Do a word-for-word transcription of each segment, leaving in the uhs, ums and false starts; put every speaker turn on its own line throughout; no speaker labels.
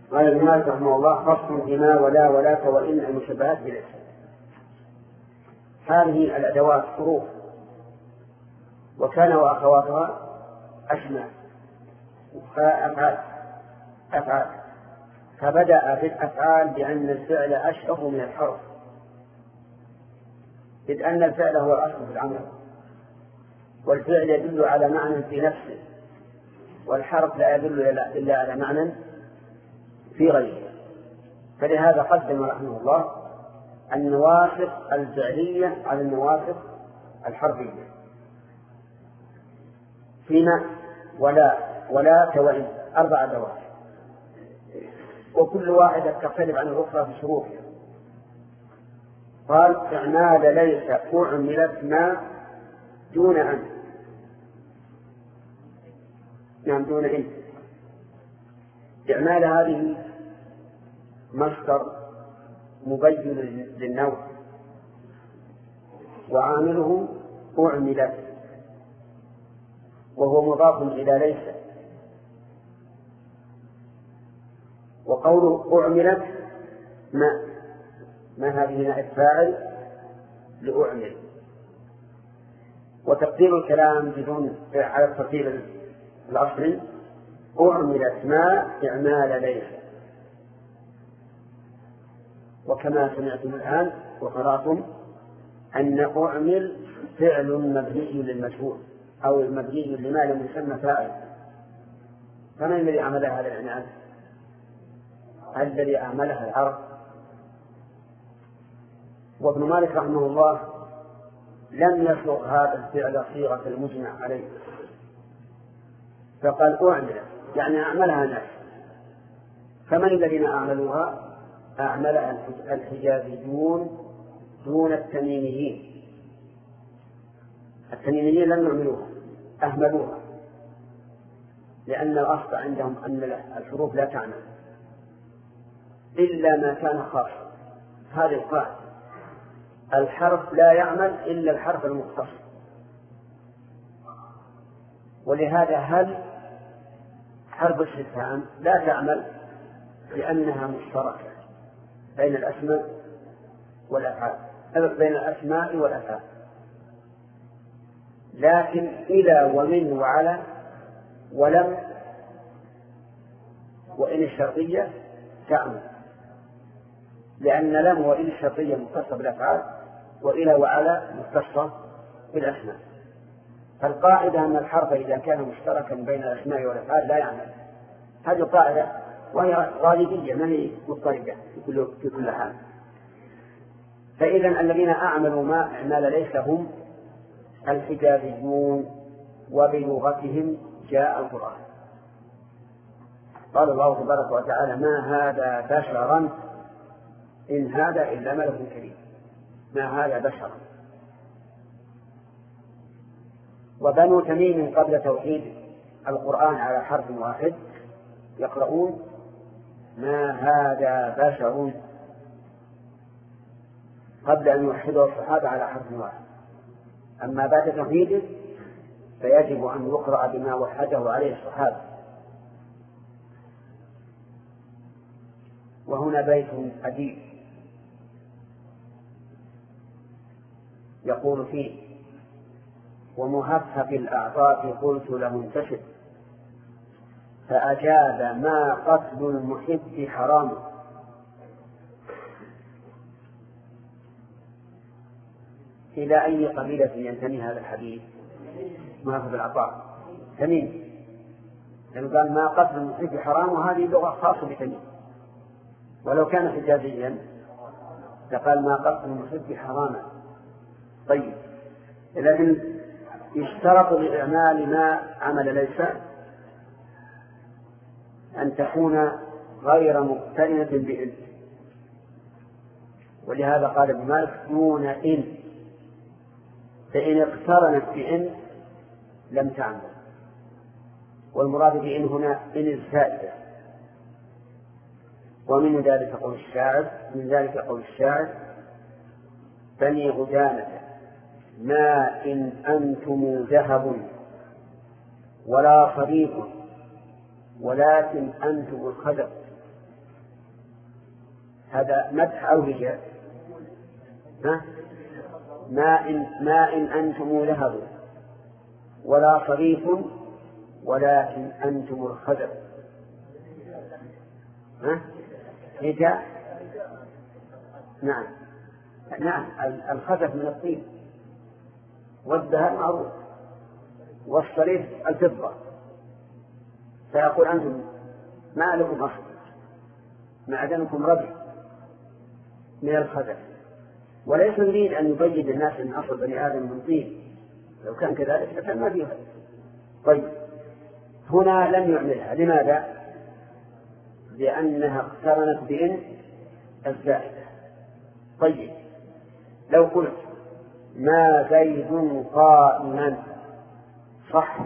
قال ابن مالك رحمه الله: فصل بما ولا ولاك وإن المشبهات بالاسم. هذه الأدوات حروف، وكان وأخواتها أسماء فأفعال أفعال فبدأ في الأفعال بأن الفعل أشبه من الحرف، إذ أن الفعل هو الأصل في العمل، والفعل يدل على معنى في نفسه، والحرف لا يدل إلا على معنى في غيره. فلهذا قدم رحمه الله النواسخ الفعلية على النواسخ الحرفية. فيما ولا ولا وإن أربع أدوات، وكل واحدة تختلف عن الأخرى في شروطها. قال: إعمال ليس أعملت ما دون أن، نعم دون إن. إعمال هذه مصدر مبين للنوع، وعامله أعملت، وهو مضاف إلى ليس. وقوله أعملت ما ما هذه نائب فاعل لأعمل. وتقدير الكلام بدون على الترتيب الأصلي: أعملت ما إعمال ليس. وكما سمعتم الآن وقرأتم أن أعمل فعل مبني للمجهول أو مبني لما لم يسمى فاعل. فمن الذي عمل هذا الإعمال؟ الذي أعملها العرب. وابن مالك رحمه الله لم يصغ هذا الفعل صيغة المجمع عليه، فقال أعمل يعني أعملها ناس. فمن الذين أعملوها؟ أعملها الحجازيون دون التميميين. التميميين لم يعملوها، أهملوها، لأن الأصل عندهم أن الحروف لا تعمل إلا ما كان خاصا. هذه القاعدة: الحرف لا يعمل إلا الحرف المختص. ولهذا هل حرف الاستفهام لا تعمل لأنها مشتركة بين الأسماء والأفعال، بين الأسماء والأفعال. لكن إلى ومن وعلى ولم وإن الشرطية تعمل، لأن لم وإن الشرطية مختصة بالأفعال، وإلى وعلى مختصة بالأسماء. فالقاعدة أن الحرف إذا كان مشتركا بين الأسماء والأفعال لا يعمل. هذه القاعدة، وهي غالبية ما هي مضطردة في كل في كل حال. فإذا الذين أعملوا ما أعمال ليس هم الحجازيون، وبلغتهم جاء القرآن. قال الله تبارك وتعالى: ما هذا بشرا إن هذا إلا ملك كريم. ما هذا بشرا. وبنو تميم قبل توحيد القرآن على حرف واحد يقرؤون: ما هذا بشر، قبل أن يوحدوا الصحابة على حرف واحد. أما بعد توحيده فيجب أن يقرأ بما وحده عليه الصحابة. وهنا بيت عجيب يقول فيه: ومهفف الأعطاف قلت له انتشر، فأجاب: ما قتل المحب حرام. إلى أي قبيلة ينتمي هذا الحديث؟ مهفف الأعطاف تميم، لأنه قال: ما قتل المحب حرام، وهذه لغة خاصة بتميم. ولو كان حجازيا لقال: ما قتل المحب حراما. طيب، لكن يشترط لإعمال ما عمل ليس أن تكون غير مقترنة بإن. ولهذا قال ابن مالك: دون إن، فإن اقترنت بإن لم تعمل. والمراد بإن هنا إن الزائدة. ومن ذلك قول الشاعر من ذلك قول الشاعر: بني غدانة ما إن أنتم ذهب ولا صديق، ولكن أنتم الخدر. هذا مدح أو هجاء؟ ها؟ ما إن, ما إن أنتم لهب ولا صريف ولكن أنتم الخزف. ها؟ هجاء؟ نعم نعم الخزف من الطين، والذهب معروف، والصريف الفضة. فيقول أنتم ما لكم أصل، معدنكم ربع من الخزف. وليس يريد أن يبين الناس أن أصل بني آدم من طين، لو كان كذلك لكان ما فيها. طيب هنا لم يعملها، لماذا؟ لأنها اقترنت بإن الزائدة. طيب لو قلت ما زيد قائما، صح؟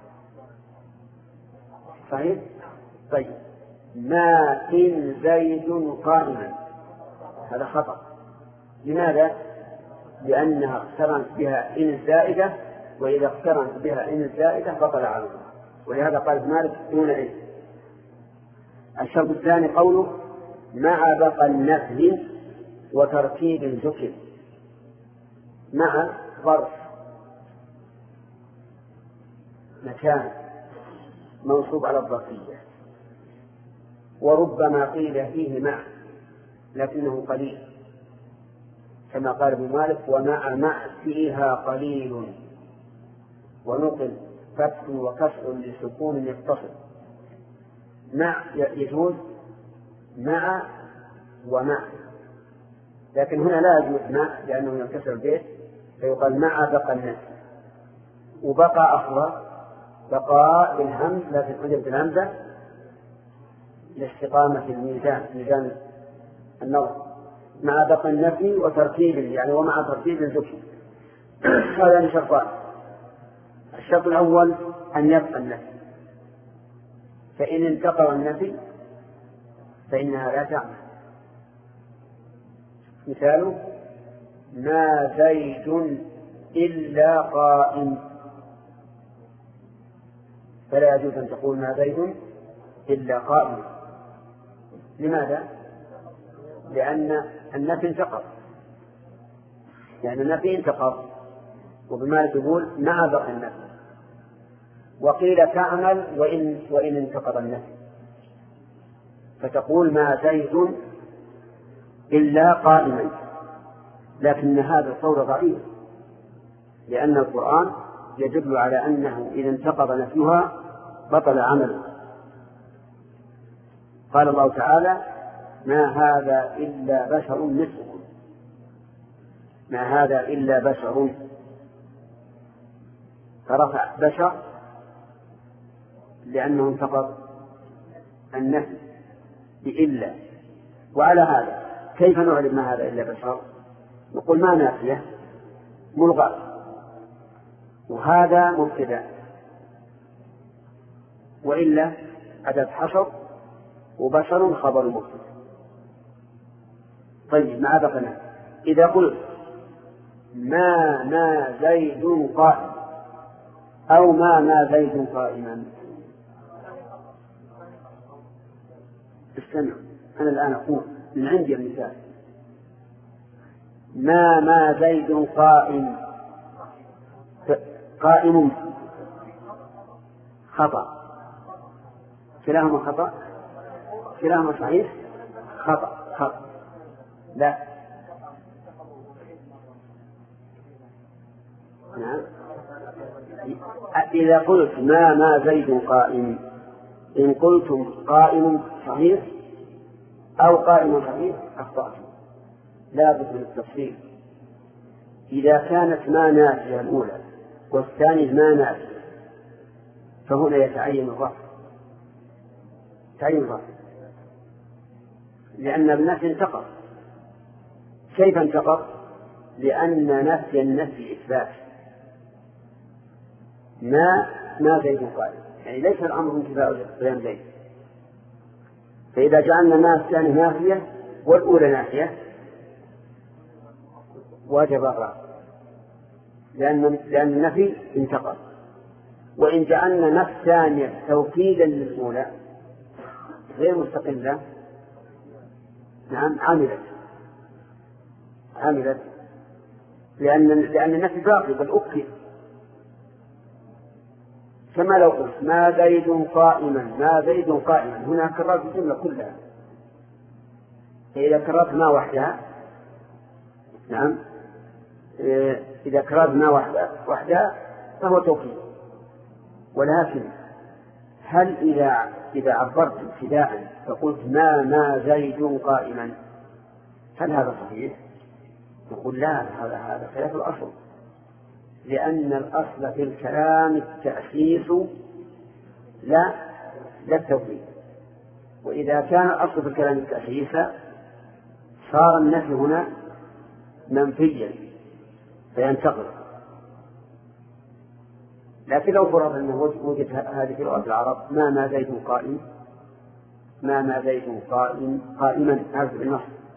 صحيح؟ طيب ما إن زيد قائما، هذا خطأ. لماذا؟ لأنها اقترنت بها إن الزائدة، وإذا اقترنت بها إن الزائدة بطل عملها، ولهذا قال مالك دون إن. الشرط الثاني قوله مع بقى النفي وترتيب ذكر. مع ظرف مكان منصوب على الظرفية، وربما قيل فيه مع لكنه قليل، كما قال ابن مالك ومع مع فيها قليل، ونقل فتح وكسر لسكون يتصل. مع يجوز مع ومع، لكن هنا لا يجوز مع لأنه ينكسر البيت، فيقال مع بقى الناس. وبقى أصلا بقاء بالهمز، لكن حذف بالهمزة لاستقامة الميزان، ميزان النظر. مع بقى النفي وترتيب، يعني ومع ترتيب الذكر. هذا شرطان. الشرط الأول أن يبقى النفي، فإن انتقض النفي فإنها لا تعمل. مثاله ما زيد إلا قائم، فلا يجوز أن تقول ما زيد إلا قائم. لماذا؟ لأن النفي انتقض، يعني النفي انتقض، وبمالك يقول مع بقى النفي. وقيل تعمل وإن, وإن انتقض النفي، فتقول ما زيد إلا قائما، لكن هذا القول ضعيف، لأن القرآن يدل على أنه إذا انتقض نفيها بطل عمله. قال الله تعالى ما هذا إلا بشر مثلكم، ما هذا إلا بشر، فرفع بشر لأنه انتقض النفي بإلا. وعلى هذا كيف نعلم ما هذا إلا بشر؟ نقول ما نافية ملغاة، وهذا مبتدأ، وإلا أداة حصر، وبشر خبر مبتدأ. طيب مع بقنا إذا قلت ما ما زيد قائم أو ما ما زيد قائما، استمع أنا الآن أقول من عندي المثال ما ما زيد قائم، قائم خطأ، كلاهما خطأ، كلاهما صحيح، خطأ خطأ لا. نعم إذا قلت ما ما زيد قائم، إن قلتم قائم صحيح أو قائم صحيح أخطأتم، لا بد من التفصيل. إذا كانت ما نافية الأولى والثانية ما نافية فهنا يتعين الرفع، تعين الرفع، لأن النفي انتقض. كيف انتقض؟ لأن نفي النفي إثبات. ما ما زيد قائم، يعني ليس الأمر انتفاء قيام زيد، فإذا جعلنا ما الثاني نافية والأولى نافية واجب الرفع، لأن لأن النفي انتقض. وإن جعلنا نفس ثانية توكيدا للأولى غير مستقلة نعم عملت عملت لأن لأن النفي باقي بل أكد. كما لو قلت ما زيد قائما ما زيد قائما، هنا كررت الجملة كلها. فإذا كررت ما وحدها نعم إذا كررت ما وحدها فهو توكيد. ولكن هل إذا إذا عبرت ابتداء فقلت ما ما زيد قائما هل هذا صحيح؟ نقول لا، هذا هذا خلاف الأصل، لأن الأصل في الكلام التأسيس لا لا التوكيد. وإذا كان الأصل في الكلام التأسيس صار النفي هنا منفيا فينتقل. لكن لو فرض أنه وجد هذه في لغة العرب ما ما زيد قائم ما ما زيد قائم قائما هذا بالنص،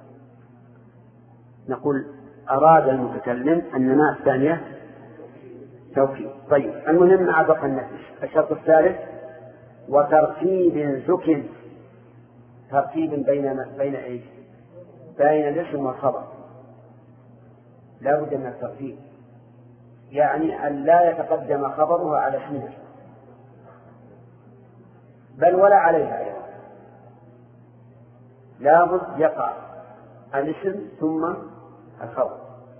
نقول أراد المتكلم أن ما الثانية توكيد. طيب المهم مع بقى النفي. الشرط الثالث وترتيب زك، ترتيب بين بين ايش؟ بين الاسم والخبر. لا بد من الترتيب، يعني أن لا يتقدم خبرها على اسمها بل ولا عليها أيضا، لا بد يقع الاسم ثم الخبر.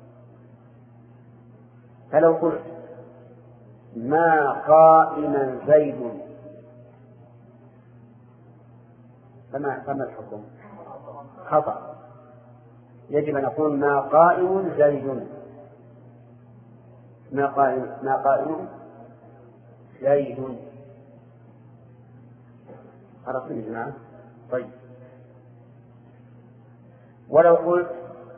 فلو قلت ما قائما زيد فما فما الحكم؟ خطأ. يجب أن نقول ما قائم زيد ما قائم ما قائم زيد. عرفتم يا جماعة؟ طيب ولو قلت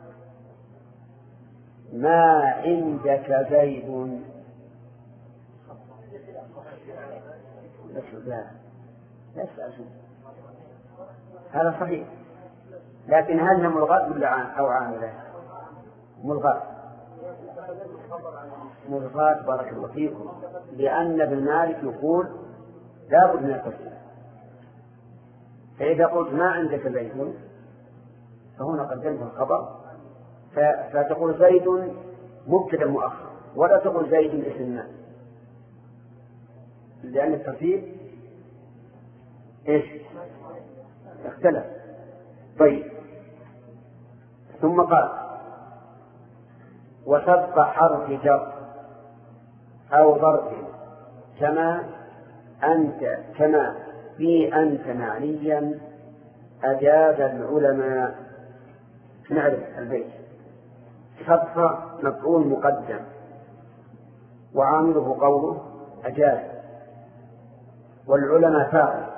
ما عندك زيد لا لا هذا صحيح، لكن هل هي ملغاة ولا أو عاملة؟ ملغاة ملغاة بارك الله فيكم، لأن ابن مالك يقول لا بد من التفصيل. فإذا قلت ما عندك زيد فهنا قدمت الخبر فتقول زيد مبتدأ مؤخر، ولا تقول زيد اسم الناس، لأن الترتيب ايش؟ اختلف. طيب ثم قال وسبق حرف جر أو ظرف كما أنت كما في أنت معنيا أجاز العلماء. نعرف البيت. سبق مفعول مقدم وعامله قوله أجاز، والعلماء فاعل،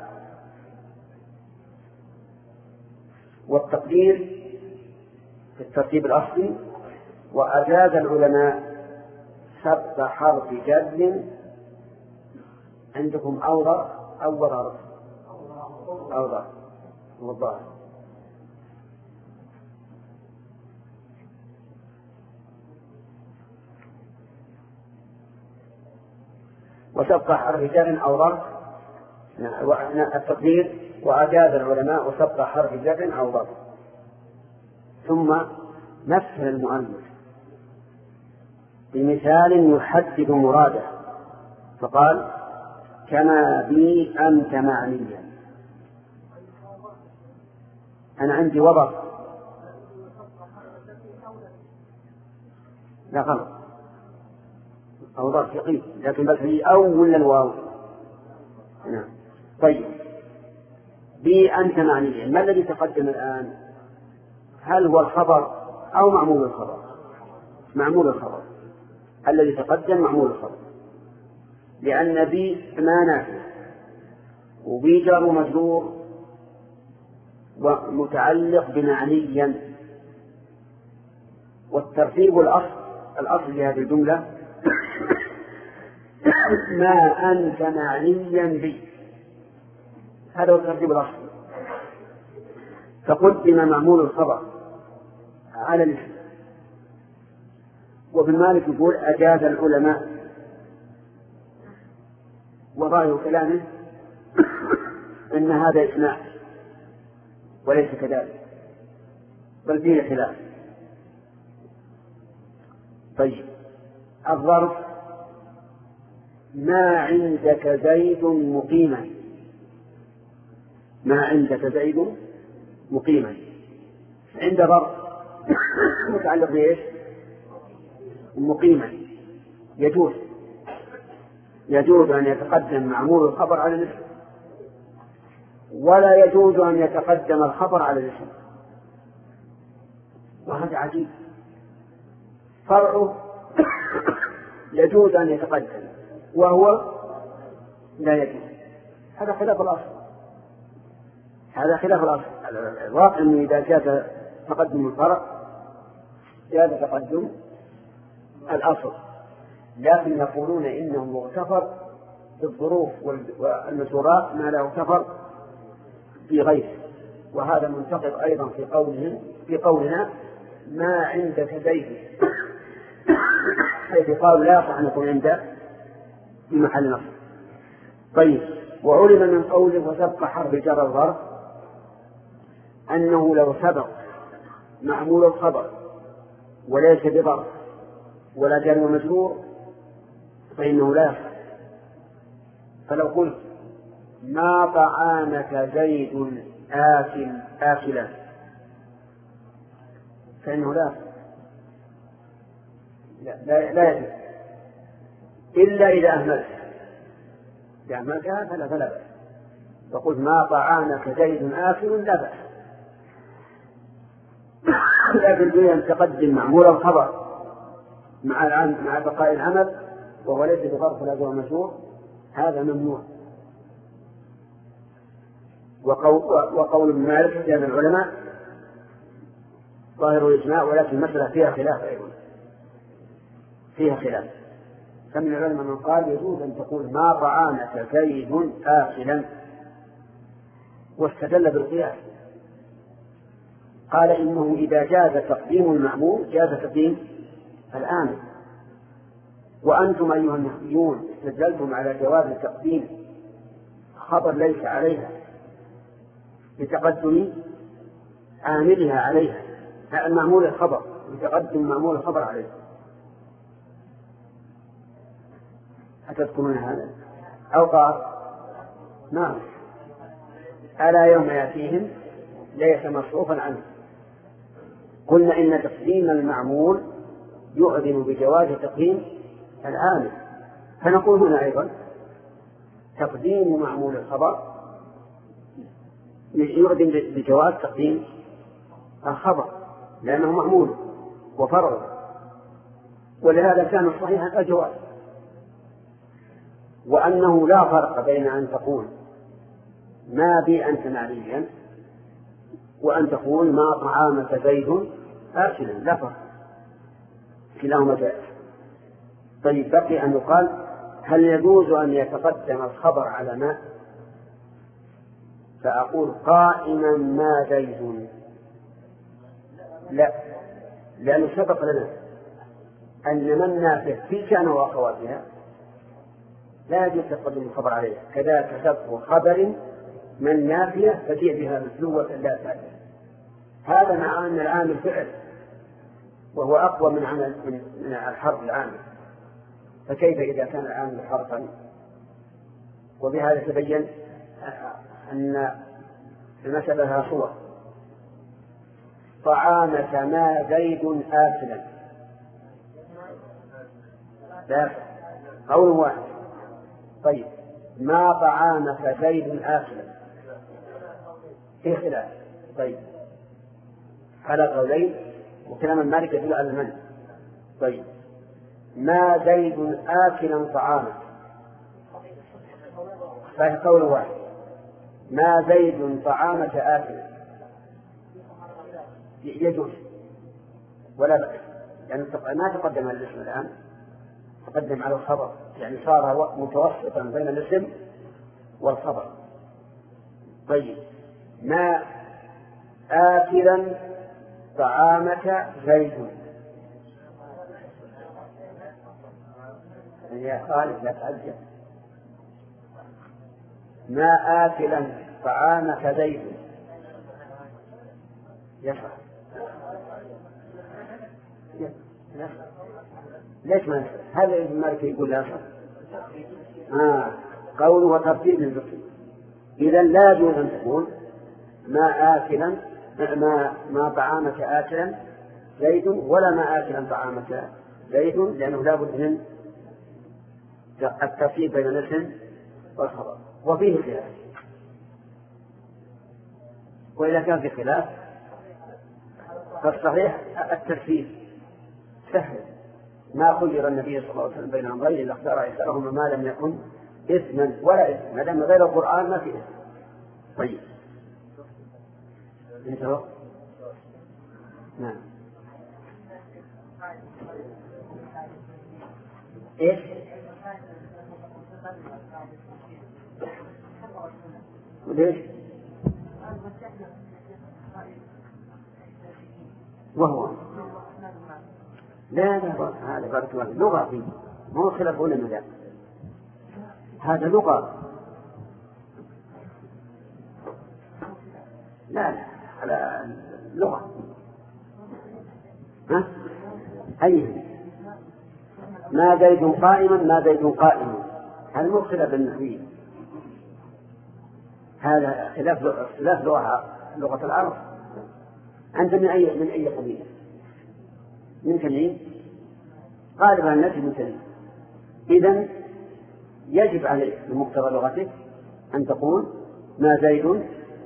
والتقدير في الترتيب الأصلي وأجاز العلماء سبق حرف جر عندكم أوضع أو ظرف أوضع والظاهر. وسبق حرف جر أو ظرف التقدير وأجاز العلماء وسبق حرف جر أو ظرف. ثم مثل المؤلف بمثال يحدد مراده فقال كما بي أنت معنيا. أنا عندي وظف لا غلط أو ظرف يقين، لكن بس هي أول الواو. نعم. طيب بي أنت معنيا، ما الذي تقدم الآن؟ هل هو الخبر أو معمول الخبر؟ معمول الخبر. الذي تقدم معمول الخبر، لأن بي ما نافع وبي جار مجرور ومتعلق بمعنيا، والترتيب الأصل الأصل لهذه الجملة ما أنت معنيا بي، هذا هو الترتيب الأصل. فقدم معمول الخبر على الاسم. وابن مالك يقول أجاز العلماء، وظاهر كلامه أن هذا إسماع وليس كذلك، بل فيه خلاف. طيب الظرف: ما عندك زيد مقيما. ما عندك زيد مقيما عند ظرف متعلق بإيش؟ مقيما. يجوز يجوز أن يتقدم معمول الخبر على الاسم، ولا يجوز أن يتقدم الخبر على الاسم. وهذا عجيب. فرعه يجوز أن يتقدم وهو لا يجوز. هذا خلاف الأصل. هذا خلاف الأصل. الواقع أنه إذا جاز تقدم الفرع جاز تقدم الأصل، لكن يقولون إنه مغتفر في الظروف والمشورات ما لا يغتفر في غيره. وهذا منتقد أيضا في قولهم في قولنا ما عندك زيد، حيث قال لا يصح أن يكون عنده في محل نصب. طيب وعلم من قوله وسبق حرف جر الظرف أنه لو سبق معمول الخبر وليس بظرف ولا جار ومجرور فإنه لا يصح. فلو قلت ما طعامك زيد آكل آكلا فإنه لا لا, لا, لا يجوز إلا إذا أهملت. إذا أهملتها فلا فلا بأس. فقلت ما طعامك زيد آكل لا بأس، لكن دون أن تقدم معمول الخبر مع مع بقاء العمل وهو ليس بظرف ولا جار مجرور هذا ممنوع. وقول, وقول ابن مالك في هذا العلماء ظاهر الإجماع، ولكن المسألة فيها خلاف أيضا فيها خلاف. فمن العلماء من قال يجوز أن تقول ما طعامك زيد آكلا، واستدل بالقياس. قال إنه إذا جاز تقديم المأمور جاز تقديم الآمر، وأنتم أيها النحويون استدلتم على جواز تقديم خبر ليس عليها بتقدم عاملها عليها، المعمول الخبر بتقدم معمول الخبر عليها. أتذكرون هذا؟ أو قال نعم ألا يوم يأتيهم ليس مصروفا عنه. قلنا إن تقديم المعمول يؤذن بجواز تقديم العامل، فنقول هنا أيضا تقديم معمول الخبر يؤذن بجواز تقديم الخبر لأنه معمول وفرع، ولهذا كان الصحيح الجواز. وأنه لا فرق بين أن تقول ما بي أنت معليا وأن تقول ما طعامك زيد آكلا، لا فرق، كلاهما جائز. طيب بقي أن يقال هل يجوز أن يتقدم الخبر على ما؟ فأقول قائما ما زيد، لا، لأنه سبق لنا أن من نافع في كان وأخواتها لا يجوز تقدم الخبر عليه. كذلك سبق خبر من نافية فجيء بها مسلوة لا تأتي. هذا مع أن العامل فعل وهو أقوى من عمل من الحرف العامل، فكيف إذا كان العامل حرفا؟ وبهذا تبين أن المسألة لها صور. طعامك ما زيد آكلا، لا قول واحد. طيب ما طعامك زيد آكلا في خلاف. طيب على قولين وكلام المالك يدل على المنع. طيب ما زيد آكلا طعامك فهي قول واحد، ما زيد طعامك آكلا يجوز ولا بأس، يعني ما تقدم على الاسم الآن، تقدم على الخبر، يعني صار متوسطا بين الاسم والخبر. طيب ما آكلا طعامك زيد، يا خالد لا تعجب، ما آكلا طعامك زيد يفعل ليش ما يصح؟ هذا ابن مالك يقول لا يصح. آه قول وترتيب للفقه. إذا لا يجوز أن تقول ما آكلا ما ما طعامك آكلا زيد ولا ما آكلا طعامك زيد، لأنه لا بد من الترتيب بين الاسم والخبر، وفيه خلاف. وإذا كان في خلاف فالصحيح الترتيب سهل، ما خير النبي صلى الله عليه وسلم بين أمرين إلا اختار أيسرهما ما لم يكن إثما ولا إثم، ما دام غير القرآن ما في إثم. طيب انتهى. نعم. إيش؟ وليش؟ وهو لا لا هذا بارك الله لغة فيه مو خلاف ولا مدى، هذا لغة. لا لا على لغة. ها أيه ما زيد قائما ما زيد قائما، هذا مو خلاف النحوي، هذا خلاف خلاف لغة لغة العرب. أنت من أي من أي قبيلة؟ من تميم؟ غالبا الناس من تميم. إذن يجب عليك بمقتضى لغتك أن تقول ما زيد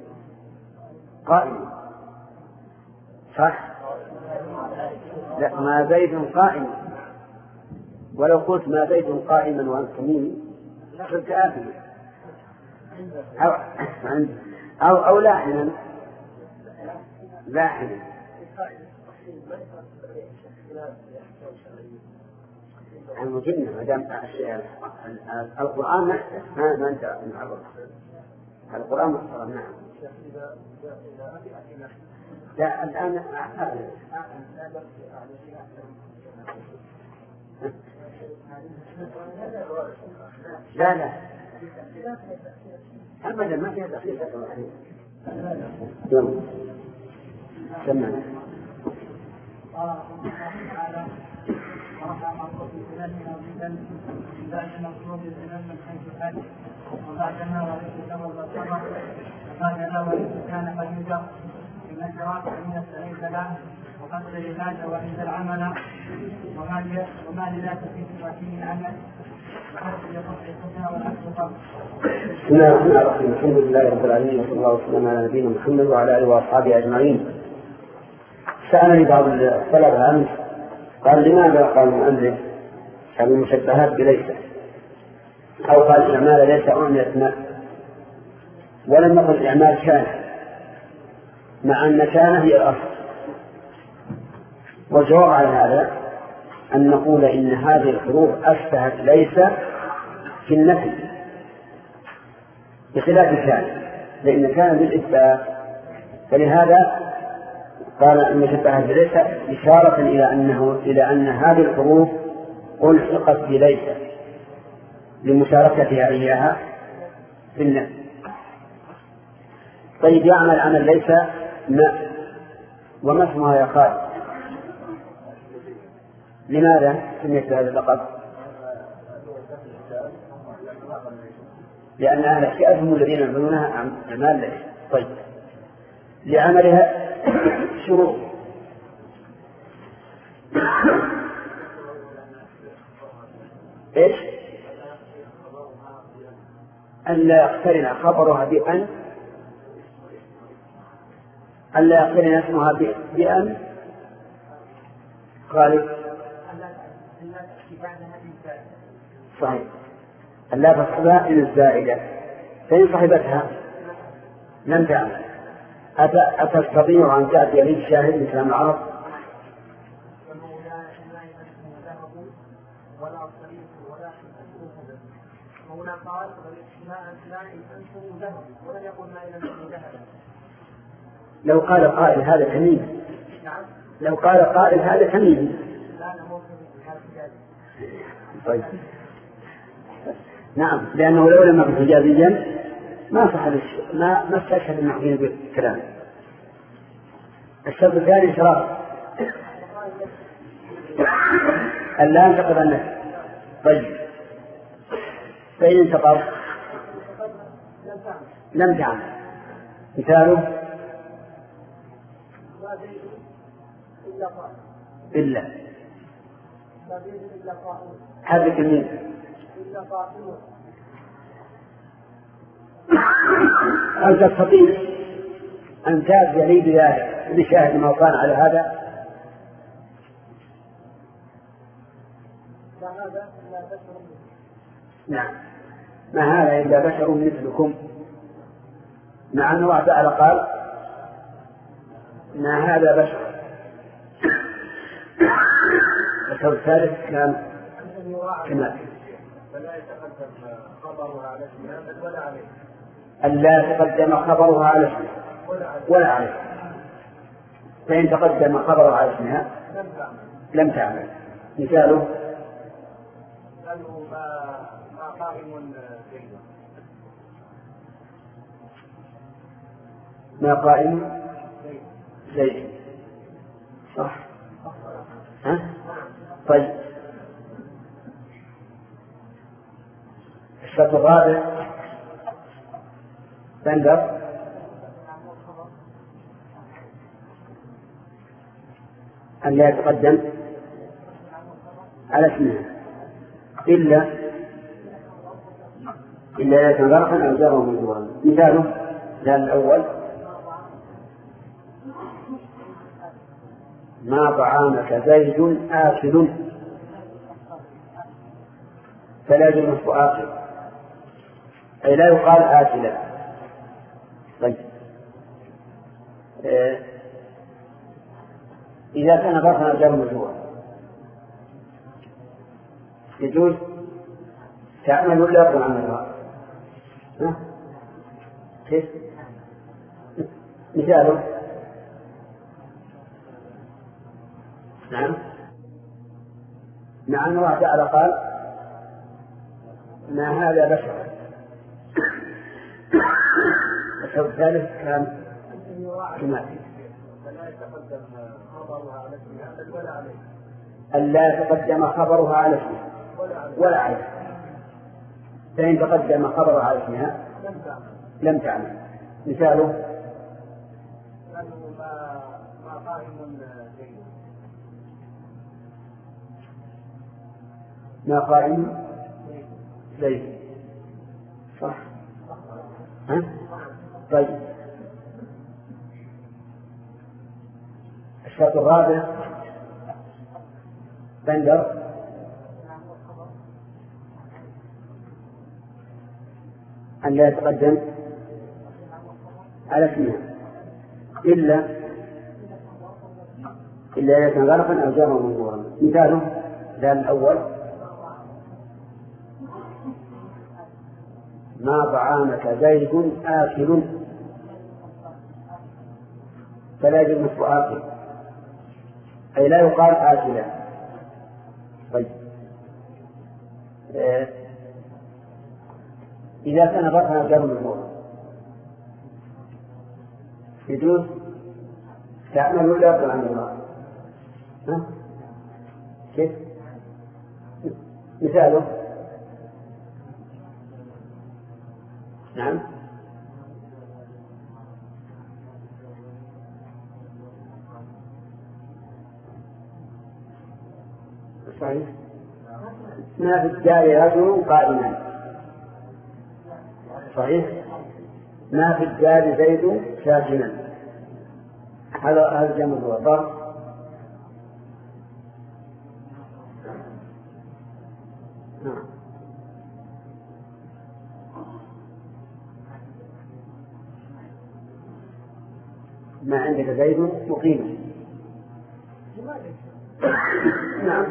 قائم، صح؟ لا ما زيد قائم، ولو قلت ما زيد قائما وأنت تميم صرت آثما، أو أو أو لاحنا لاحنا المجنة ما دام القرآن نحسه ما ما أنت معرض القرآن محترم. نعم. لا الآن لا لا أبدا ما فيها تخصيص. يلا سمعنا. ورفع مطلوب الزنا موجودا من بعد مطلوب الزنا من حيث حد، وبعدما وليس له البصر، وبعدما وليس كان قد يجر من الجراح من السعيد له وقدر العلاج وعند العمل وما لذاك في صفاته العمل وحسب يقص الحسنى والعكس. بسم الله الرحمن الرحيم. الحمد لله رب العالمين وصلى الله وسلم على نبينا محمد وعلى اله واصحابه اجمعين. سألني بعض الطلبة امس قال لماذا قال المؤلف المشبهات بليس، أو قال الإعمال ليس أعملت ما ولم يقل الإعمال كان، مع أن كان هي الأصل. والجواب على هذا أن نقول إن هذه الحروف أشبهت ليس في النفي بخلاف كان، لأن كان بالإثبات، فلهذا قال المشبهات بليس إشارة إلى أنه إلى أن هذه الحروف ألحقت بليس لمشاركتها إياها في النفي. طيب يعمل عمل ليس ما وما اسمها يا خالد؟ لماذا سميت هذا اللقب؟ لأن أهل الشيء هم الذين يعملونها أعمال ليس. طيب لعملها شروط. إيش؟ ألا يقترن خبرها بأن ألا يقترن اسمها بأن قال صحيح ألا تصحبها إلى الزائدة، فإن صحبتها لم تعمل. أتستطيع أن تأتي لي شاهد من كلام العرب؟ لو قال قائل هذا تميم، لو قال قائل هذا تميم. طيب نعم، لأنه لو لم يكن حجازيا ما صح ما ما استشهد المحكين بالكلام. الشرط الثاني شرط ألا ينتقض النفي. طيب فإن انتقض لم تعمل. مثاله إلا حرك الميم. هل تستطيع أن تأتي لي بذلك بشاهد ما كان على هذا؟ نعم ما هذا إلا بشر مثلكم. مع أن الله تعالى قال ما هذا بشر. الشرط الثالث كان كما
فلا يتقدم خبرها على اسمها ولا عليه.
ألا يتقدم خبرها على اسمها ولا عليه. فإن تقدم خبرها على اسمها لم تعمل. مثاله
ما قائم زيد.
ما قائم زيد. صح. ها؟ طيب الشرط الرابع بندر أن لا يتقدم على اسمها إلا إلا إذا كان ظرفا أو جرا مجرورا. مثاله ذا الأول ما طعامك زيد آكل فلا يجوز آكل أي لا يقال آكلا. طيب آه. إذا كان ظرفا أو جرا مجرورا يجوز تعمل ولا يكون عملها؟ كيف؟ مثاله نعم مع أن الله تعالى قال ما هذا بشر. الشرط الثالث كان كما
فلا يتقدم خبرها على اسمها ولا عليه.
ألا يتقدم خبرها على اسمها ولا عليه. فإن تقدم خبرها على اسمها لم تعمل. مثاله
ما قائم زيد.
ما قائم زيد. صح. ها؟ طيب الشرط الرابع بندر أن لا يتقدم على اسمها إلا إلا إذا كان غرفا أو جرا مجرورا. مثاله ذا الأول ما طعامك زيد آكل فلا يجوز نصف آكل أي لا يقال آكلا. طيب آه. إذا كان ظرفا أو جرا مجرورا يجوز تعمل ولا يقول عن الله؟ ها؟ كيف؟ مثاله نعم صحيح. ما في الدار رجل قائما. صحيح. ما في الدار زيد ساكنا. هذا هذا جمع الوضع. نعم ما عندك زيد مقيم. نعم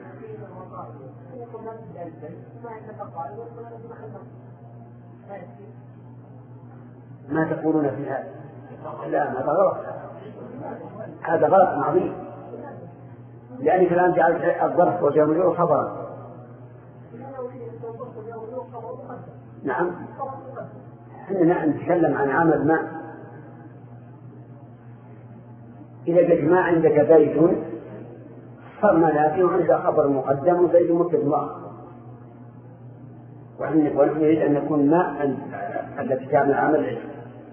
ما تقولون في هذا؟ لا هذا غلط. هذا غلط عظيم لأنك الآن جعلت الظرف والجمهور خبرا. نعم احنا نتكلم عن عمل ما. إذا قلت ما عندك زيت صرنا نافي وعند خبر مقدم وزيد مبتدأ مؤخر، ونحن نريد أن نكون ما التي تعمل عمل العلم.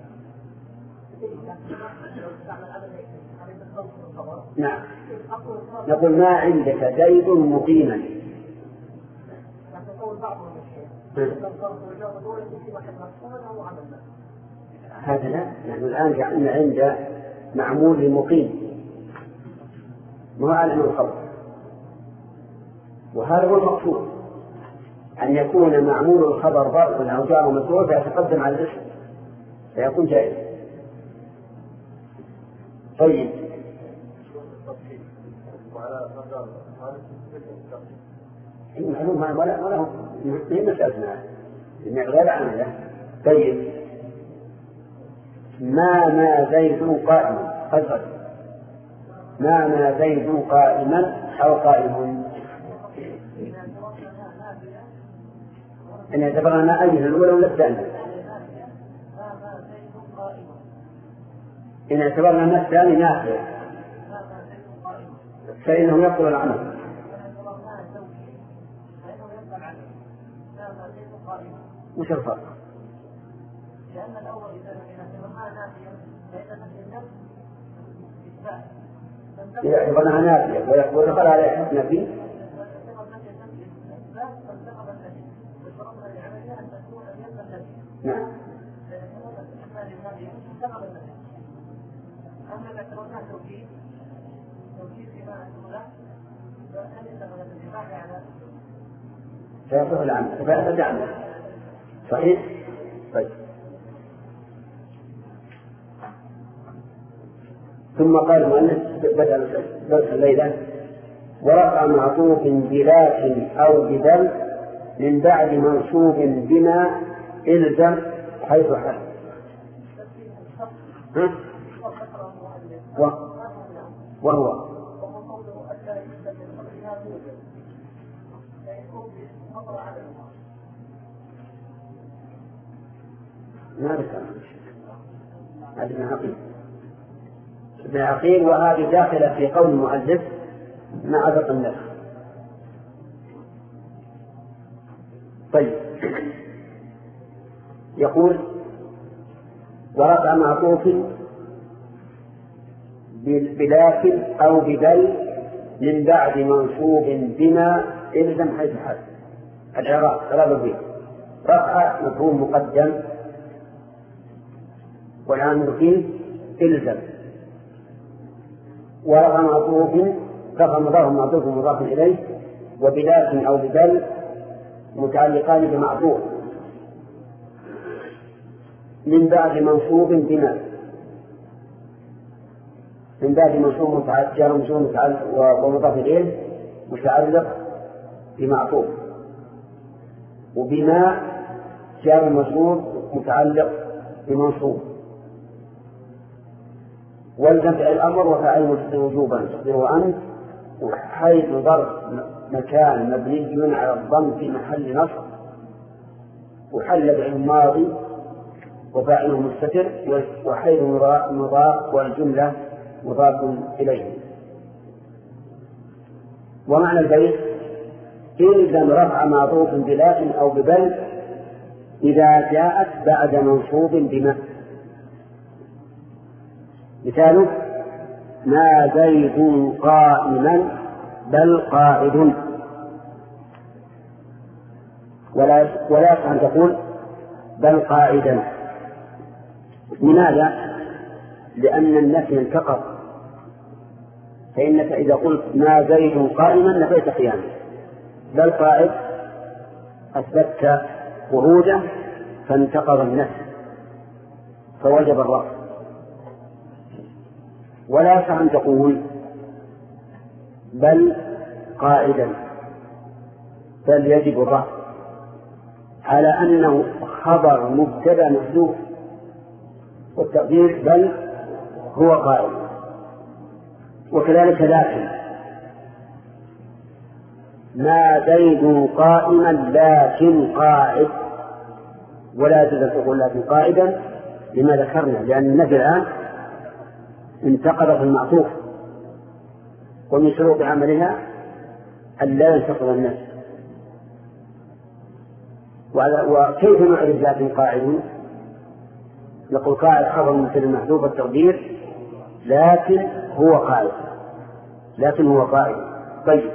نعم، نقول ما عندك زيد مقيما. هذا لا، نحن الآن جعلنا عند معمول لمقيم ما على الخبر، وهذا هو المقصود، أن يكون معمول الخبر ظرفا أو جار ومجرور فيتقدم على الاسم فيكون جائز. طيب، المعلوم ما ولا ولا هي مسألة إن غير عمله. طيب، ما ما زيد قائما أجل ما ما زيد قائما أو قائم إن اعتبرنا أجل الأولى ولا الثانية. إن اعتبرنا ما الثاني نافع فإنه يبطل العمل. وش الفرق؟
لأن الأول إذا اعتبرناها نافية فإن النفس إثبات،
إذا اعتبرناها نافية ودخل على حكم نفي نعم.
أما إذا اعتبرناها توكيد توكيد فيما أنه
فيصح العمل فيصح العمل صحيح. طيب، ثم قال المؤلف بدل درس الليلة ورفع معطوف بلاك أو بدل من بعد منصوب بما إلزم حيث حل. وهو ما ذكر هذا ابن عقيل ابن عقيل وهذه داخلة في قول المؤلف مع ذق النفس. طيب، يقول ورفع معطوف بلاكن أو بدل من بعد منصوب بما إلزم حيث حل. العراق طلب به رفع مفعول مقدم والعامل فيه إلزم، ورفع معطوف رفع مضاف معطوف مضاف إليه وبلاكن أو بدل متعلقان بمعطوف من بعد منصوب بما من بعد منصوب متعلق متعلق ومضاف إليه متعلق بمعطوف وبما جار مجرور متعلق بمنصوب والزم فعل الأمر وفاعله وجوبا تقديره أنت وحيث ظرف مكان مبني على الضم في محل نصب وحل بعل ماضي وفاعله مستتر وحيث مضاف والجملة مضاف إليه. ومعنى البيت إلزم رفع معطوف بلاك أو ببل إذا جاءت بعد منصوب بما. مثاله ما زيد قائما بل قائد، ولا ولا يصح أن تقول بل قائدا. لماذا؟ لأن النفي انتقض، فإنك إذا قلت ما زيد قائما نفيت قيامه، بل قائد أثبتت خروجه فانتقض النفي فوجب الرفع. ولا يصح أن تقول بل قائدا بل يجب الرفع على أنه خبر مبتدأ محذوف والتقدير بل هو قائد. وكذلك لكن ما زيد قائما لكن قائد، ولا يجوز أن تقول لكن قائدا لما ذكرنا، لأن النفي الآن انتقض في المعطوف ومن شروط عملها أن لا ينتقض النفس. وكيف نعرف لكن قاعد؟ نقول قاعد خبر مثل محذوف التقدير لكن هو قاعد، لكن هو قاعد. طيب،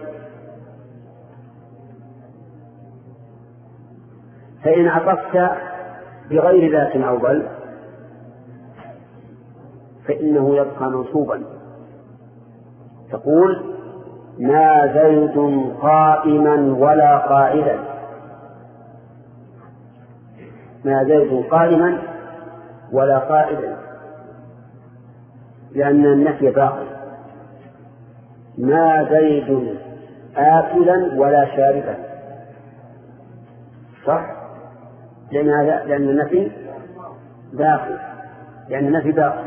فإن عطفت بغير ذات أو بل فإنه يبقى منصوبا. تقول ما زيد قائما ولا قائدا، ما زيد قائما ولا قائدا، لأن النفي باقي. ما زيد آكلا ولا شاربا، صح؟ لأن هذا لأن النفي باقي، لأن النفي باقي.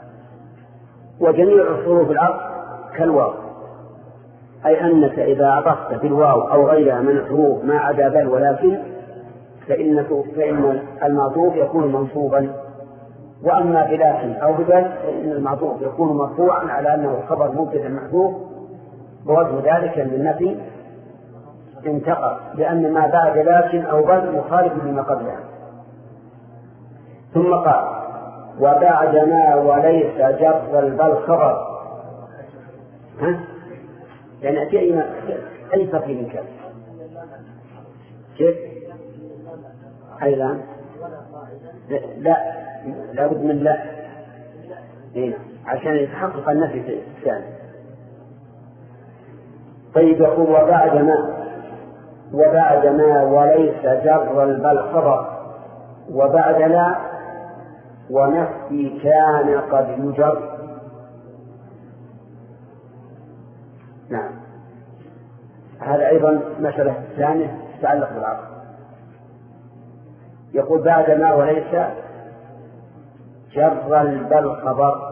وجميع حروف العطف كالواو، أي أنك إذا عطفت بالواو أو غيرها من الحروف ما عدا بل ولكن فإن فإن المعطوف يكون منصوبا. وأما بلكن أو ببل فإن المعطوف يكون مرفوعا على أنه خبر مبتدأ محذوف، ووجه ذلك أن النفي انتقل، لأن ما بعد لكن أو بل مخالف لما قبلها. ثم قال وبعد ما وليس جر البل خبر، ها؟ يعني أتي أي أي تقييم كان كيف؟ أيضا لا، لا بد من لا، إيه؟ عشان يتحقق النفي الثاني. طيب، يقول وبعد ما وبعد ما وليس جر البل خبر، وبعد لا ونفي كان قد يجر. نعم، هذا أيضا مسألة ثانية تتعلق بالعقل. يقول بعد ما وليس جر البل خبر،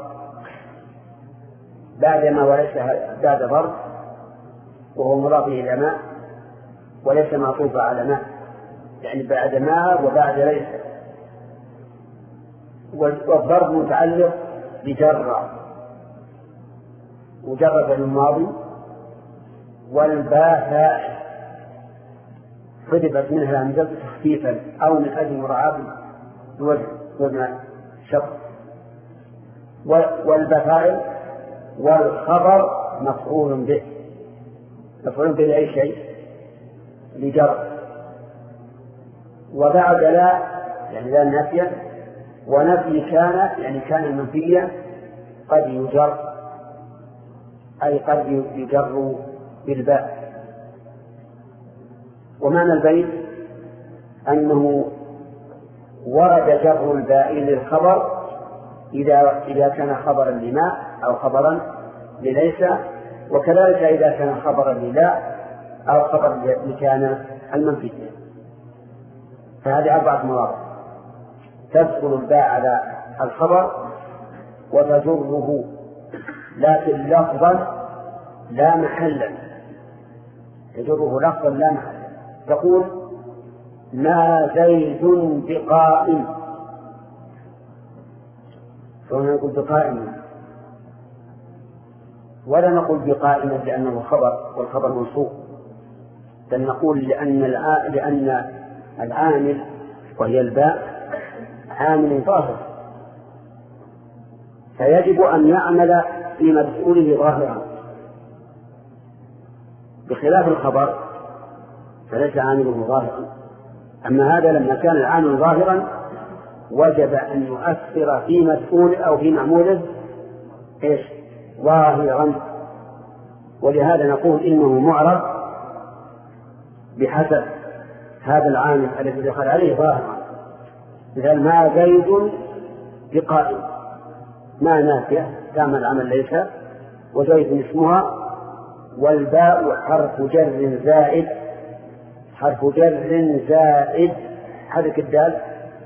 بعد ما وليس بعد ضرب وهو مضاف إلى ما، وليس معطوف على ما، يعني بعد ما وبعد ليس. والضرب متعلق بجر، وجر فعل الماضي، والباء فاعل حذفت منها همزة تخفيفا أو من أجل مراعاة وزن شق، والباء فاعل، والخبر مفعول به، مفعول به لأي شيء لجر. وبعد لا يعني لا نافية، ونفي كان يعني كان المنفية قد يجر، أي قد يجر بالباء. ومعنى البيت أنه ورد جر الباء للخبر إذا إذا كان خبرا لما أو خبرا لليس، وكذلك إذا كان خبرا للا أو خبرا لكان المنفية. فهذه أربعة مواضع تدخل الباء على الخبر وتجره، لكن لفظا لا محلا، تجره لفظا لا محلا. تقول ما زيد بقائم، فهنا نقول بقائم، ولا نقول بقائم لأنه خبر والخبر منصوب، بل نقول لأن لأن العامل وهي الباء عامل ظاهر، فيجب أن يعمل في مدخوله ظاهرا، بخلاف الخبر فليس عامله ظاهرا. أما هذا لما كان العامل ظاهرا وجب أن يؤثر في مدخول أو في معموله إيش؟ ظاهرا. ولهذا نقول إنه معرض بحسب هذا العامل الذي دخل عليه ظاهرا. مثل ما زيد بقائم، ما نافية تعمل عمل ليس، وزيد اسمها، والباء حرف جر زائد، حرف جر زائد حرك الدال،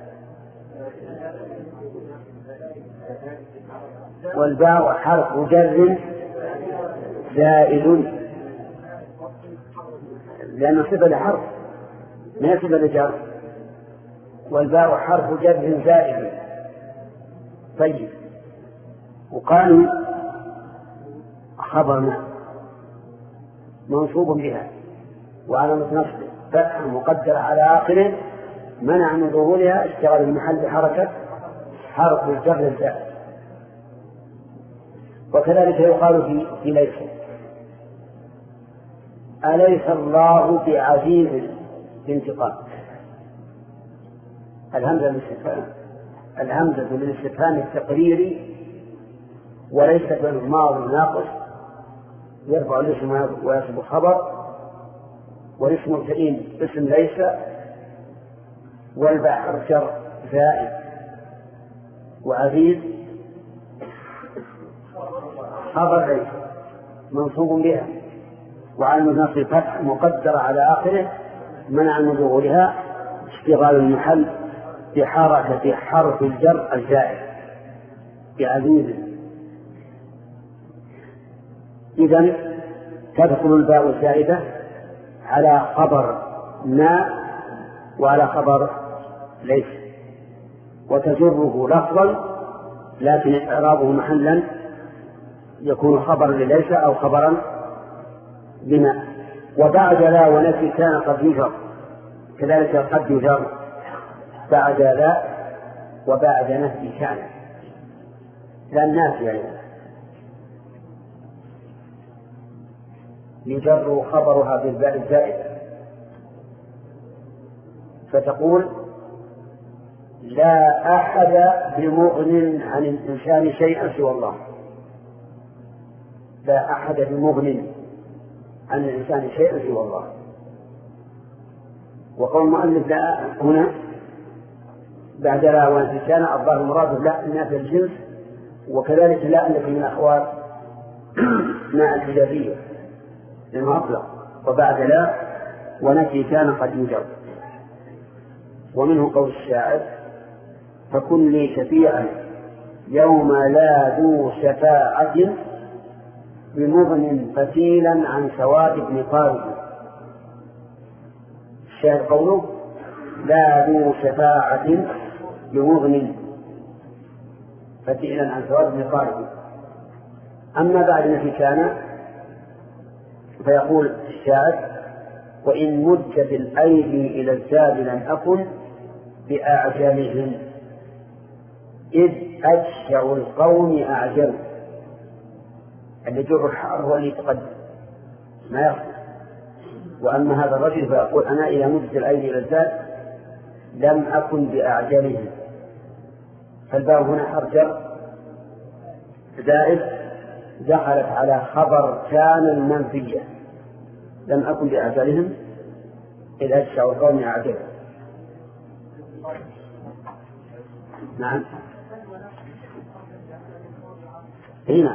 والباء حرف جر زائد، لأنه صفة لحرف ما صفة لجر، والباء حرف جر زائد. طيب، وقالوا خبرنا منصوب بها وعلامة نصبه فتحة مقدرة على آخره منع من ظهورها اشتغال المحل بحركة حرف الجر الزائد. وكذلك يقال في في ليس أليس الله بعزيز بانتقام. الهمزة للاستفهام الهمزة للاستفهام التقريري وليست الماضي ناقص يرفع الاسم ويصب الخبر والاسم الكريم اسم ليس والباء حرف جر زائد وعزيز خبر ليس منصوب بها وعلى النصب فتح مقدر على آخره منع من ظهورها اشتغال المحل بحركة حرف الجر الزائد بعزيز. إذن تدخل الباء الزائدة على خبر ما وعلى خبر ليس وتجره لفظا لكن إعرابه محلا يكون خبرا لليس أو خبرا بما. وبعد لا ونفي كان قد يجر كذلك قد يجر بعد لا وبعد نفي كان لا النافية يعني يجر خبرها بالباء الزائدة فتقول لا أحد بمغن عن الإنسان شيئا سوى الله. لا أحد بمغن عن الإنسان شيئا سوى الله. وقول المؤلف لا هنا بعد لا وأنت كان الظاهر المراد لا نافي الجنس وكذلك لا التي من أخوات ماء الحجازية لأنه أطلق وبعد لا ونفي كان قد يوجد. ومنه قول الشاعر فكن لي شفيعا يوم لا ذو شفاعة بمغن فتيلا عن سواد بن طارق. الشاعر قوله لا ذو شفاعة بمغن فتيلا عن سواد بن طارق. أما بعد نفي كان فيقول الشاعر وإن مدت الأيدي إلى الزاد لم أكن بأعجلهم إذ أجشع القوم أعجل. اللي جر الحار هو اللي يتقدم ما يخطئ. وأما هذا الرجل فيقول أنا إذا مدت الأيدي إلى الزاد لم أكن بأعجلهم. فالباب هنا حرف جر زائد دخلت على خبر كان المنفية لم أكن بأعجلهم إذ أجشع القوم أعجل. نعم هنا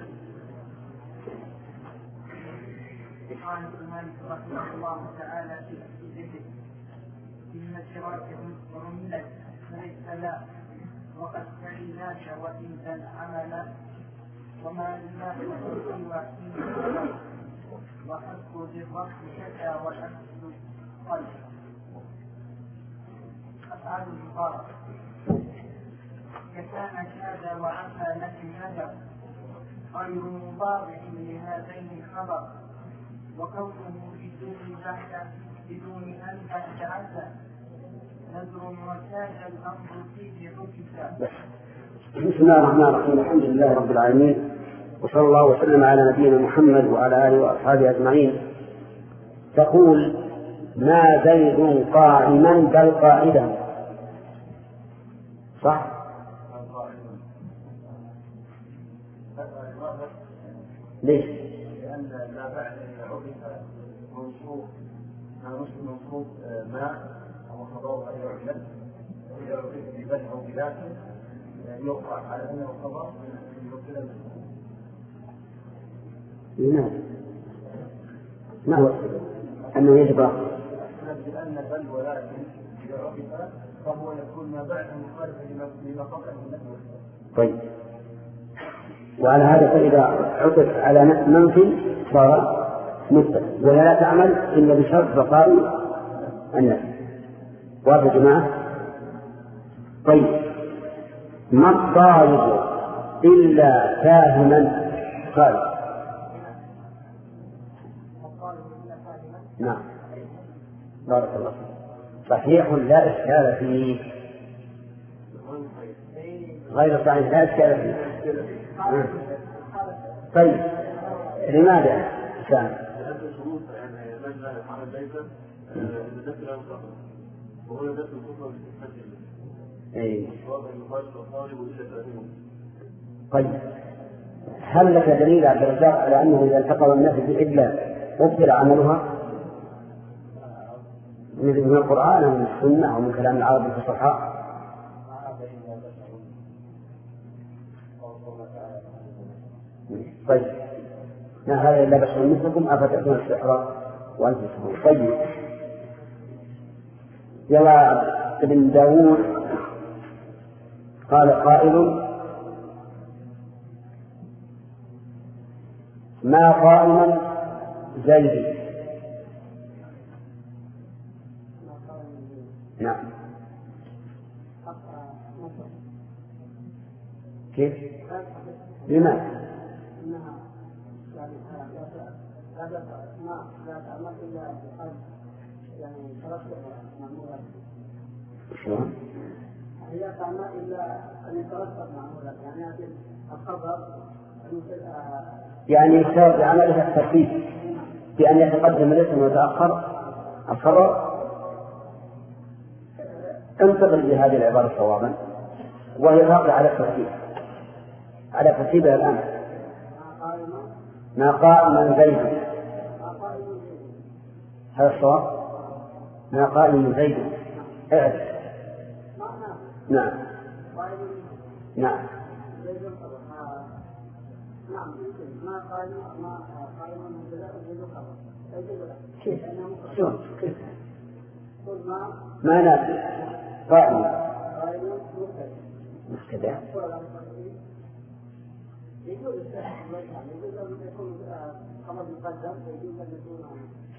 قال المالك رحمه الله تعالى في ذكر إن الشراك رملت فليس لا وقد سعيناك وإن تنعمل وما لله سوى إن وحسب للرب شكا والأمثل قلب أفعال المبارك كان كاد وعفى لك هدى غير مضارع لهذين الخبر وكونه بدون بعد بدون أن بعد عسى نذر وكاد الأمر فيه عكسا.
بسم الله الرحمن الرحيم الحمد لله رب العالمين وصلى الله وسلم على نبينا محمد وعلى آله وأصحابه أجمعين. تقول ما زيد قائما بل قائدا صح؟ ليش؟
لأن لا بعد عرف منصوب نصب منصوب ما أو خبرها يعلم ويعرف ببدء أو بلكن يقع على أنه خبر يوكل.
لماذا؟ ما هو السبب؟ أنه يجب
لأن بل ولكن يعرف فهو يكون ما بعده مخالفا لما قبله النفي.
طيب وعلى هذا فإذا عطف على منفي صار مثبت ولا لا تعمل إلا بشرط بقاء النفي. واضح يا جماعة؟ طيب ما الطالب إلا فاهما قال نعم بارك الله فيك. صحيح لا إشكال فيه، غير صحيح لا إشكال فيه. نعم. طيب لماذا كان؟ أي. طيب هل لك دليل عبد الرزاق على أنه إذا التقى الناس بإلا أبطل عملها من القرآن أو من السنة أو من كلام العرب الفصحاء؟ طيب ما هذا إلا بشر مثلكم أفتأتون السحر وأنتم تبصرون. طيب يرى ابن داود قال قائل ما قائما زيد. نعم كيف؟ لماذا؟ لا تعمل إلا بقلب يعني ترتب معمولا. شلون؟ هي تعمل إلا أن يترتب معمولا يعني الخبر يعني يشترط عملها الترتيب بأن يتقدم الاسم ويتأخر الخبر. انتقل بهذه العبارة صوابا وهي واقع على الترتيب على ترتيبها الآن. ما قائما زيد هذا الصواب. ما قائما زيد اعرف. نعم نعم ما قائما ما قائما زيد كيف شلون كيف ما نافي قائما مبتدأ يجوز السحب يجوز أن يكون خبر مقدم ويجوز أن يكون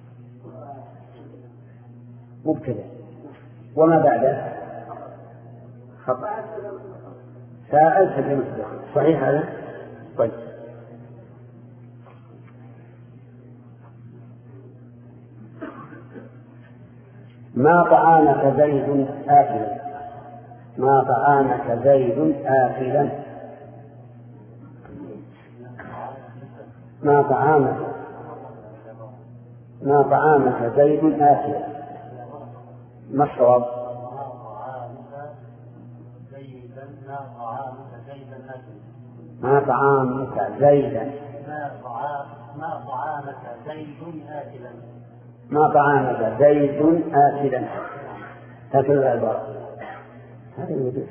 مبتدأ وما بعده خبر فاعل في صحيح هذا. طيب ما طعامك زيد آكلا. ما طعامك زيد آكلا. ما طعامك ما طعامك زيد آكلا. ما الصواب؟ ما طعامك زيدا
ما طعامك زيد آكلا.
ما طعامك زيد آكلا. هكذا العبارة. هذا الوجود.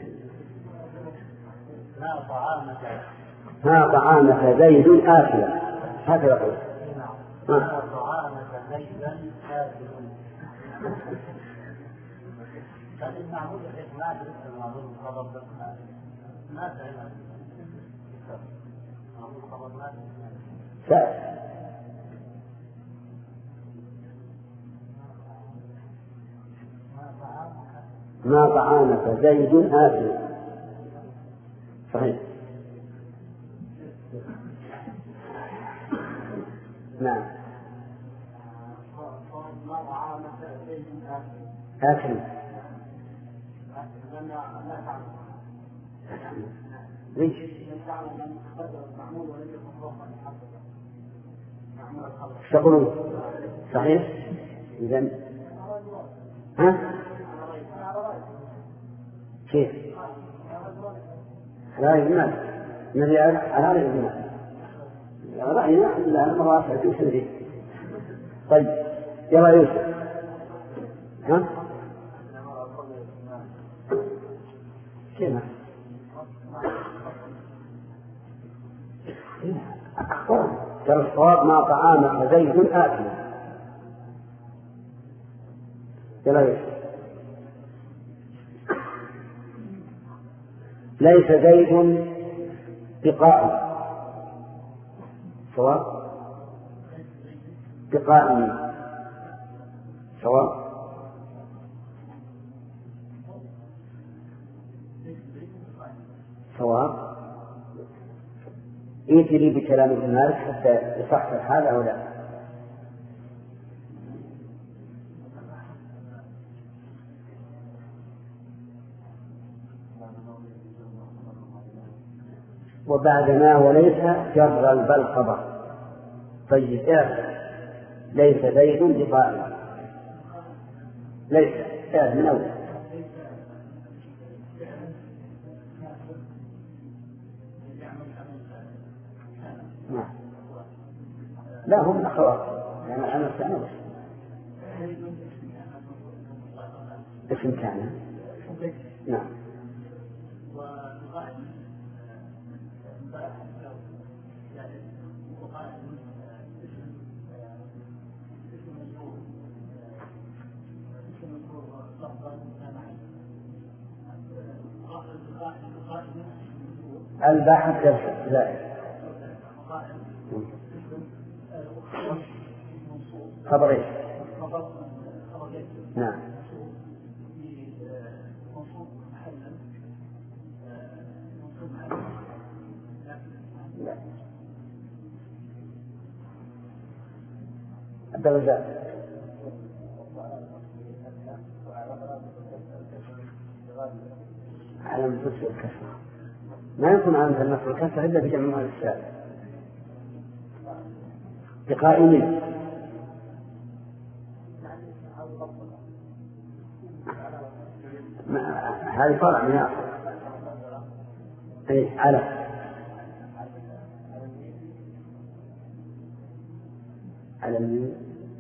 ما طعامك
ما طعامك زيد آكلا. هكذا يقول.
ما طعامك زيدا آكلا. لكن المعمول ما أدري المعمول الخبر ما فهم. معمول الخبر ما
فهم. ما طعامك زيد آكل. صحيح. نعم
ما طعامك زيد
آكل. ليش؟ تقولون صحيح؟ إذن ها؟ كيف؟ لا يجمع الذي على يجمع رأينا إلا المراسل في سنة. طيب يلا يوسف. ها؟ كيف؟ ترى الصواب ما طعامك زيد آكل. يلا يوسف. ليس زيد بقائم. صواب بقائم صواب. صواب. ائتي لي بكلام ابن مالك حتى يصح هذا أو لا. وبعد ما وليس جر البل خبر. طيب إيه ليس زيد بقائم، ليس إيه من أول. نعم لا هم أخوات يعني أنا سأنوش اسم كان. نعم الباحث لا خبر ايش؟ نعم لا الدرجات على مفسر الكسر ما يكون على النصر الكسر إلا في جمع السالم بقائمين. هذه فرع من آخر أي على على المين.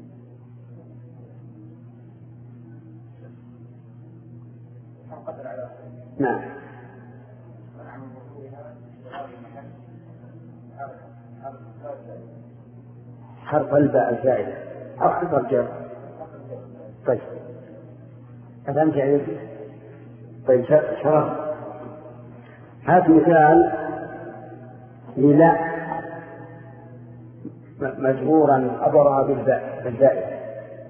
نعم حرف الباء الزائدة أو حرف الجر. طيب أفهمت يعني؟ طيب شرف هذا مثال للا مجبورا أبرها بالباء الزائدة.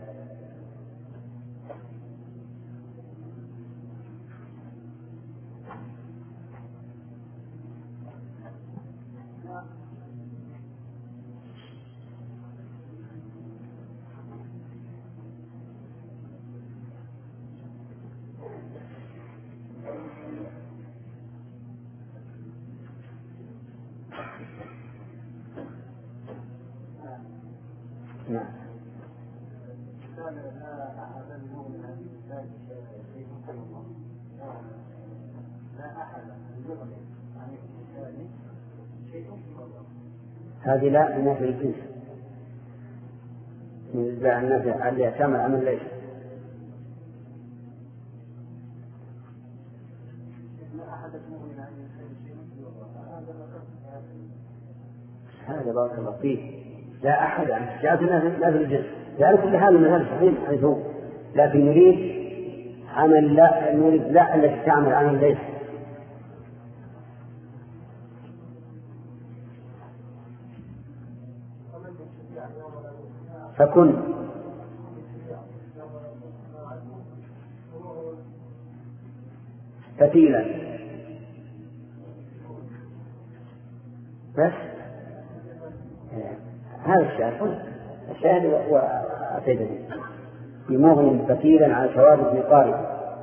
هذه لا نفي الجنس من لا النفي اللي يعتمد عمل ليس. هذا بارك الله فيه لا أحد عن جاءت نفي الجنس يعني كل حال مثال صحيح حيث هو لكن نريد عمل لا نريد لا التي تعمل عمل ليس. فكن فتيلا بس هذا الشاهد الشاهد وأتيتني بمغن فتيلا على ثواب ابن قارب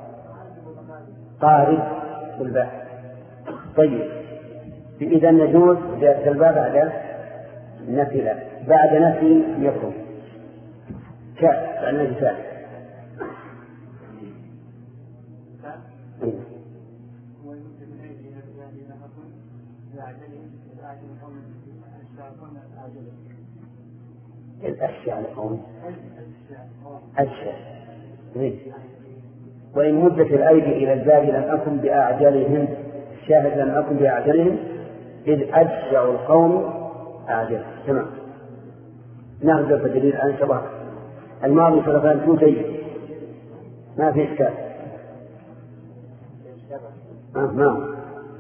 قارب بالباء. طيب إذا نجوز زيادة الباء بعد نفي لا بعد نفي يكون كأن مثال الأشياء لقوم أشياء وإن مدت الأيدي إلى الزاد لم أكن بأعجلهم الشاهد لم أكن بأعجلهم إذ أشجع القوم أعجل. تمام ناخذ بدليل عن شباب الماضي فلفان كون جيد ما في إشكال. آه نعم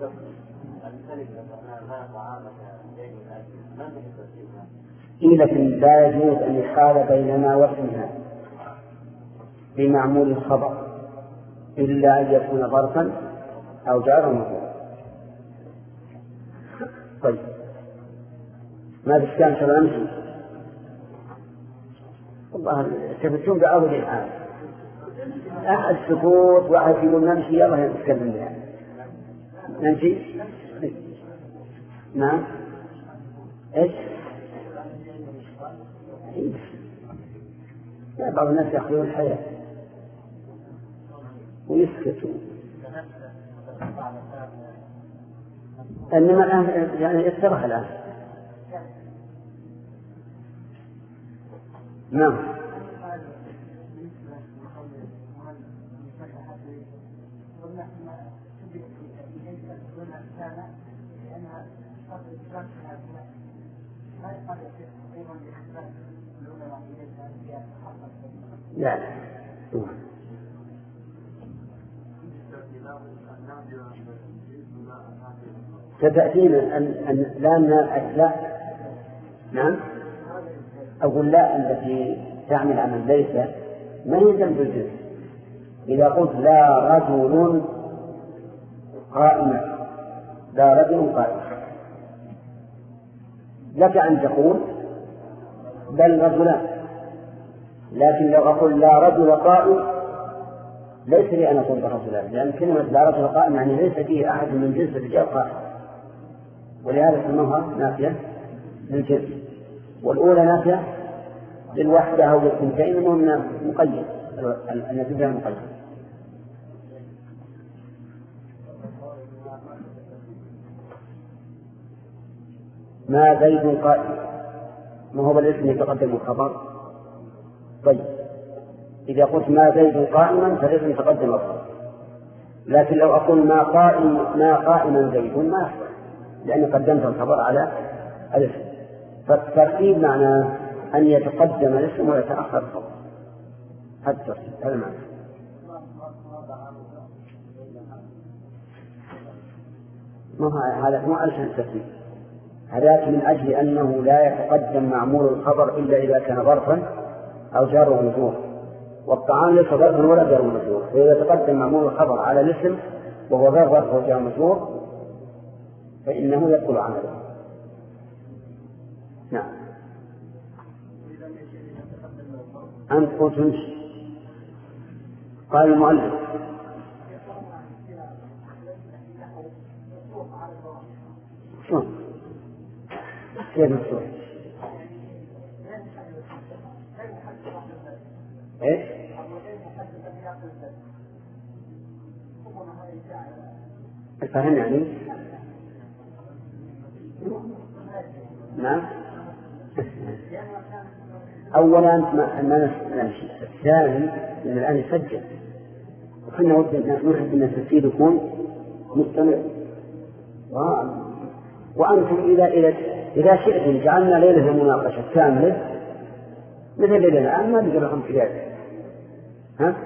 إيه لكن لا يجوز أن يحال بينما واسمها بمعمول الخبر إلا أن يكون ظرفا أو جارا مجرورا. طيب ما بإشكال شرع نمشي والله تفتون بأول الآن أحد سكوت واحد يقول نمشي يلا نتكلم يعني نمشي نعم. إيش؟ لا، بعض الناس يأخذون الحياة ويسكتوا، إنما الآن يعني استرح الآن. نعم. لا ستأتينا أن أن لا لا نعم أقول لا التي تعمل عمل ليس ما هي جنب الجنس. إذا قلت لا رجل قائم، لا رجل قائم، لك أن تقول بل رجلان، لكن لو أقول لا رجل قائم ليس لي أن أقول رجلان، لأن كلمة لا رجل قائم يعني ليس فيه أحد من جنس الرجال قائم، ولهذا سموها نافية للجنس، والأولى نافية للوحدة أو للثنتين، ومن مقيد النتيجة مقيد. ما زيد قائم، ما هو الاسم يتقدم الخبر؟ طيب إذا قلت ما زيد قائما فالاسم يتقدم الخبر، لكن لو أقول ما قائم ما قائما زيد ما يصح، لأني قدمت الخبر على الاسم. فالترتيب معناه أن يتقدم الاسم ويتأخر الخبر، هذا الترتيب، هذا معناه. ما هذا مو علشان الترتيب، هذا من أجل أنه لا يتقدم معمول الخبر إلا إذا كان ظرفا أو جار ومجرور، والطعام ليس ظرفا ولا جار ومجرور، فإذا تقدم معمول الخبر على الاسم وهو غير ظرف وجار ومجرور فإنه يبطل عمله. نعم. أنت قلت تمشي. قال المؤلف شو كيف مفتوح؟ إيش؟ الفهم يعني؟ نعم. أولا ما نمشي، الثاني من الآن يسجل، وحنا نحب أن التسجيل يكون مستمر، وأنتم إذا إذا إذا شئتم جعلنا ليلة مناقشة كاملة مثل ليلة الآن ما بقى لكم خيار. ها؟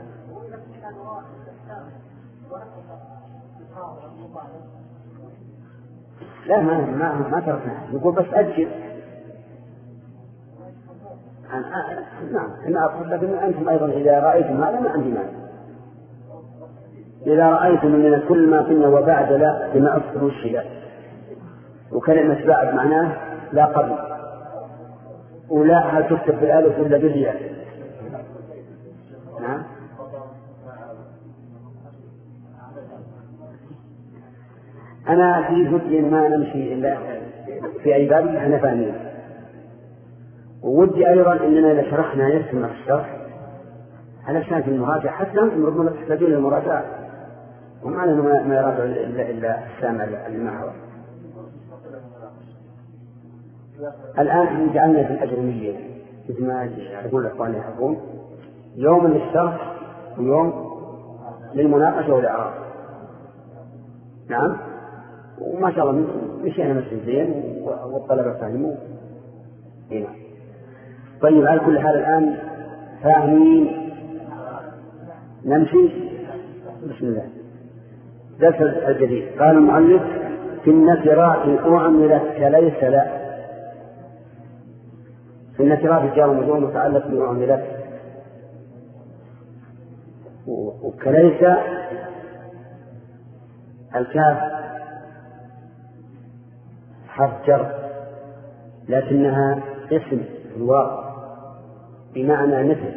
لا ما ما ما تركنا، يقول بس أجل. نعم أنا أقول لكن أنتم أيضا إذا رأيتم هذا ما عندي مانع، إذا رأيتم من كل ما قلنا وبعد لا بما أصله الشلاء، وكلمة بعد معناه لا قبل، ولا هل تكتب بالألف ولا بالياء. نعم. أنا في ودي ما نمشي إلا في أي باب احنا فاهمين، وودي أيضا إننا إذا شرحنا يسمع الشرح علشان في المراجعة حتى ربما تحتاجون المراجعة، ومعنى ما يراجع إلا إلا السامع المحور. الآن احنا جعلنا في الأجرمية مثل ما يقول الإخوان يحبون، يوم للشرح ويوم للمناقشة والإعراب. نعم. وما شاء الله مشينا مثل زين والطلبة فهموا. هنا طيب على كل حال الآن فاهمين نمشي. بسم الله. درس الجديد. قال المؤلف في النكرات أعملت كليس لا. في النكرات جاء موضوع متعلق بأعملت، وكليس الكاف حرف جر لكنها اسم الواو بمعنى مثل،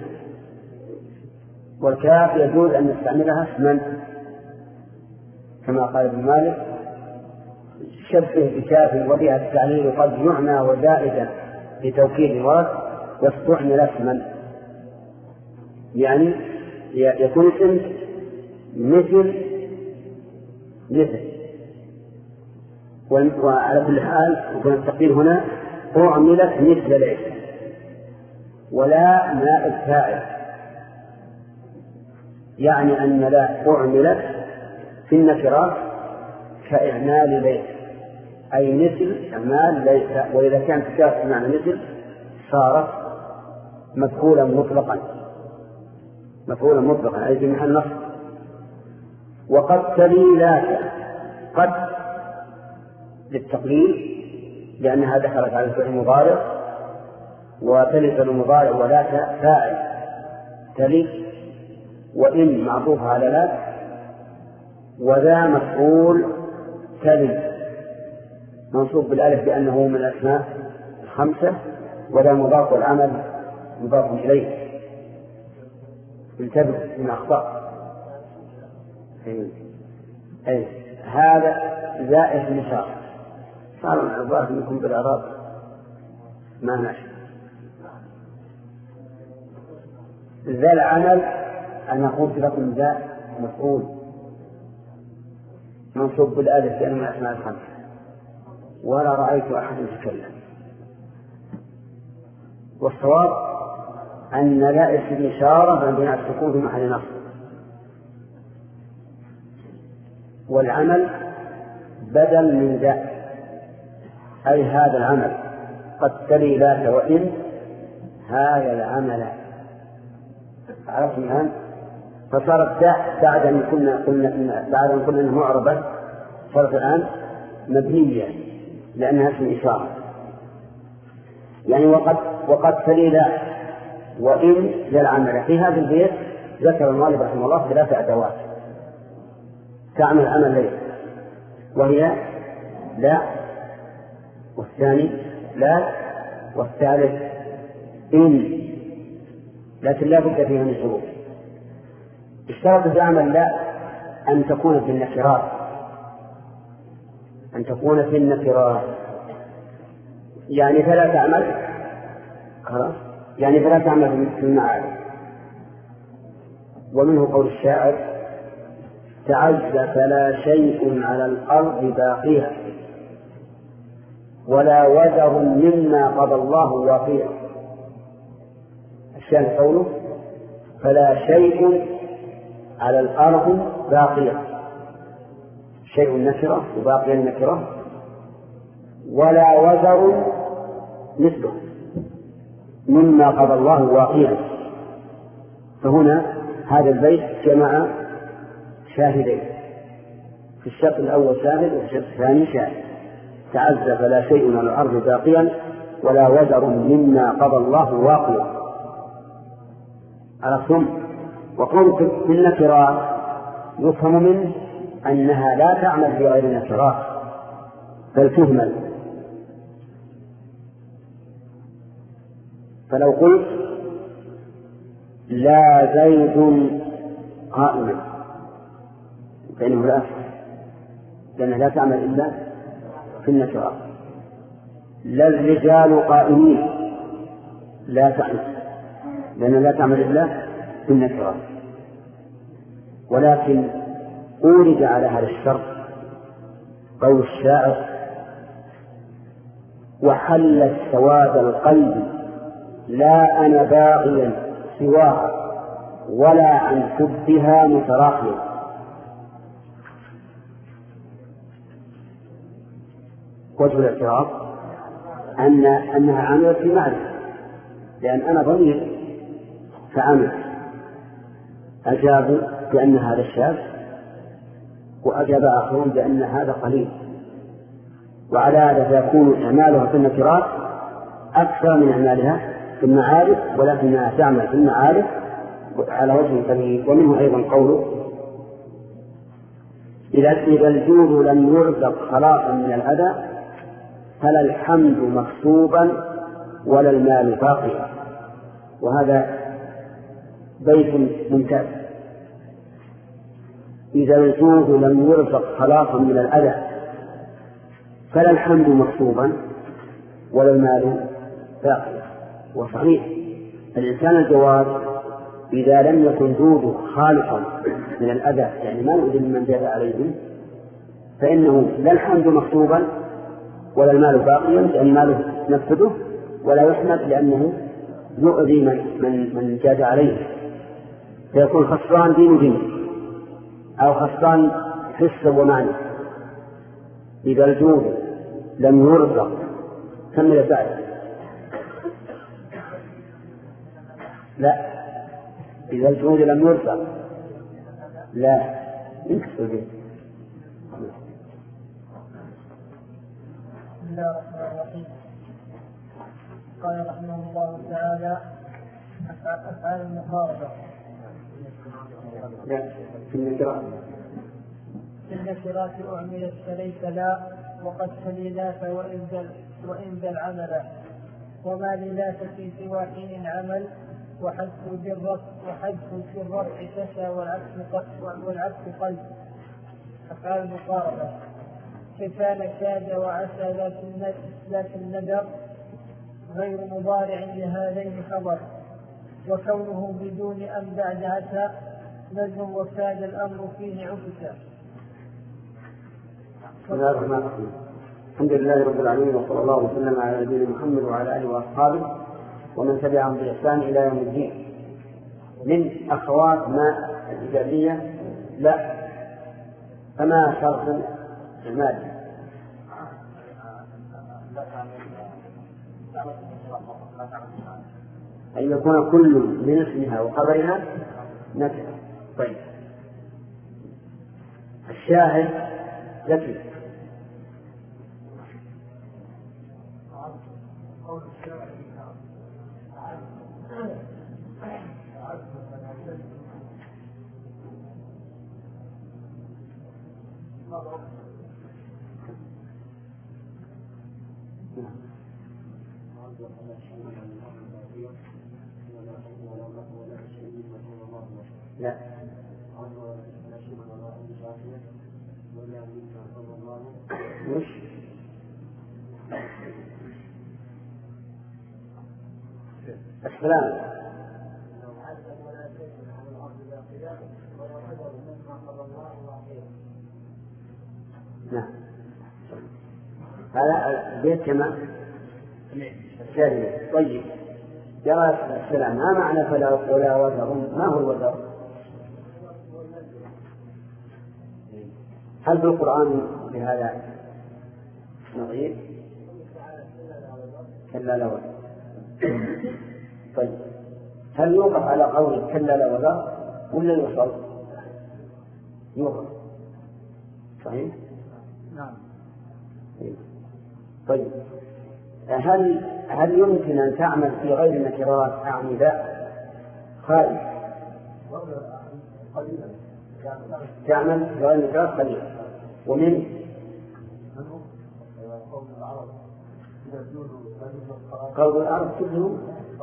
والكاف يجوز أن نستعملها اسما كما قال ابن مالك شبه بكاف وبها التعليل قد يعنى وزائدا لتوكيد الورد واستعمل اسما، يعني يكون اسم مثل مثل. وعلى كل حال يكون التقدير هنا أعملت مثل ليس، ولا نائب فاعل، يعني أن لا أعملت في النكرات كإعمال ليس، أي مثل إعمال ليس. وإذا كانت كاف بمعنى مثل صارت مفعولا مطلقا، مفعولا مطلقا أي في محل نصب. وقد تلي لا قد للتقليل لأنها دخلت على الفعل المضارع، وتلي فعل المضارع ولا فاعل تلي، وإن معطوفة على لا، وذا مفعول تلي منصوب بالألف لأنه من الأسماء الخمسة، وذا مضاف والعمل مضاف إليه. انتبه من أخطاء. أي. أي. هذا زائد النشاط صار العبارة منكم بالإعراب ما ماشي. ذا العمل أنا قلت لكم ذا مفعول منصوب بالألف لأنه من الأسماء الخمسة، ولا رأيت أحد يتكلم. والصواب أن لا اسم إشارة بين السكون في محل نصب، والعمل بدل من ذا، أي هذا العمل قد تلي ذاك وإن هذا العمل. عرفتم الآن؟ فصارت بعد أن كنا قلنا بعد أن قلنا أنها معربة صارت الآن مبنية لأنها اسم إشارة. يعني وقد وقد تلي لا وإن للعمل. في هذا البيت ذكر المؤلف رحمه الله ثلاث أدوات تعمل عمل ليس، وهي لا، والثاني لا، والثالث إن، لكن لا بد فيها من شروط. اشترط تعمل لا أن تكون في النكرات، أن تكون في النكرات يعني فلا تعمل خلاص، يعني فلا تعمل في المعارف. ومنه قول الشاعر: تعز فلا شيء على الأرض باقيها ولا وزر مما قضى الله واقيا. الشاهد قوله فلا شيء على الأرض باقيا، شيء نكرة وباقي النكرة، ولا وزر مثله مما قضى الله واقيا. فهنا هذا البيت جمع شاهدين، في الشق الأول شاهد وفي الشق الثاني شاهد. تعز فلا شيء على الأرض باقيا ولا وزر مما قضى الله واقيا. عرفتم؟ وقول في النكرات يفهم منه أنها لا تعمل في غير النكرات بل تهمل. فلو قلت لا زيد قائما فإنه لا أفهم، لأنها لا تعمل إلا في النكرات. لا الرجال قائمين لا تعمل، لأنها لا تعمل إلا في النكرات. ولكن أورد على هذا الشرط قول الشاعر: وحلت سواد القلب لا أنا باغيا سواها ولا عن حبها متراخيا. وجه الاعتراض أن أنها عملت في معرفة، لأن أنا ضمير فعمل. أجابوا بأن هذا الشاذ، وأجاب آخرون بأن هذا قليل، وعلى هذا فيكون إعمالها في النكرات أكثر من إعمالها في المعارف، ولكنها تعمل في المعارف على وجه قليل. ومنه أيضا قوله: إذا الجود لم يرزق خلاصا من الأذى فلا الحمد مكسوبا ولا المال باقيا. وهذا بيت ممتاز. إذا الجود لم يرزق خلاصا من الأذى فلا الحمد مكتوبا ولا المال باقيا. وصحيح الإنسان الجواد إذا لم يكن جوده خالصا من الأذى، يعني ما يؤذي من جاز عليه، فإنه لا الحمد مكتوبا ولا المال باقيا، لأن ماله نفسه، ولا يحمد لأنه يؤذي من, من, من جاز عليه، فيكون خسران دين ودين أو خسران حس ومعنى. إذا الجود لم يرزق كمل بعد. لا، إذا الجود لم يرزق لا يكسر به.
بسم الله الرحمن الرحيم. قال رحمه الله تعالى: أفعال المقاربة.
لا، في النكرات
في النكرات أعملت فليس لا، وقد تليلات وإن ذا العمل، وما للا في سوى حين عمل، وحذف بالرفع وحذف في الرفع تشى والعكس قلب. أفعال المقاربة كفان كاد وعسى ذات الندر غير مضارع لهذين خبر، وكونه بدون أن بعد عسى نجم وكاد الأمر فيه عكسا.
بسم الله الرحمن الرحيم. الحمد لله رب العالمين، وصلى الله وسلم على نبينا محمد وعلى آله وأصحابه ومن تبعهم بإحسان إلى يوم الدين. من أخوات ما الإيجابية لا، فما شرط المادة؟ أن يكون كل من اسمها وخبرها نكرة. طيب، الشاهد ذكي. لا، مش السلام. نعم، هذا بيت كما الثانية. طيب، جرى السلام، ما معنى فلا ولا وزر؟ ما هو الوزر؟ هل في القرآن بهذا نظير؟ كلا لا وزر. طيب، هل يوقف على قول كلا لا وزر ولا يوصل؟ يوقف. صحيح؟
نعم.
طيب، هل هل يمكن أن تعمل في غير النكرات؟ أعني لا خالص، تعمل في غير النكرات قليلا. ومن قول العرب كله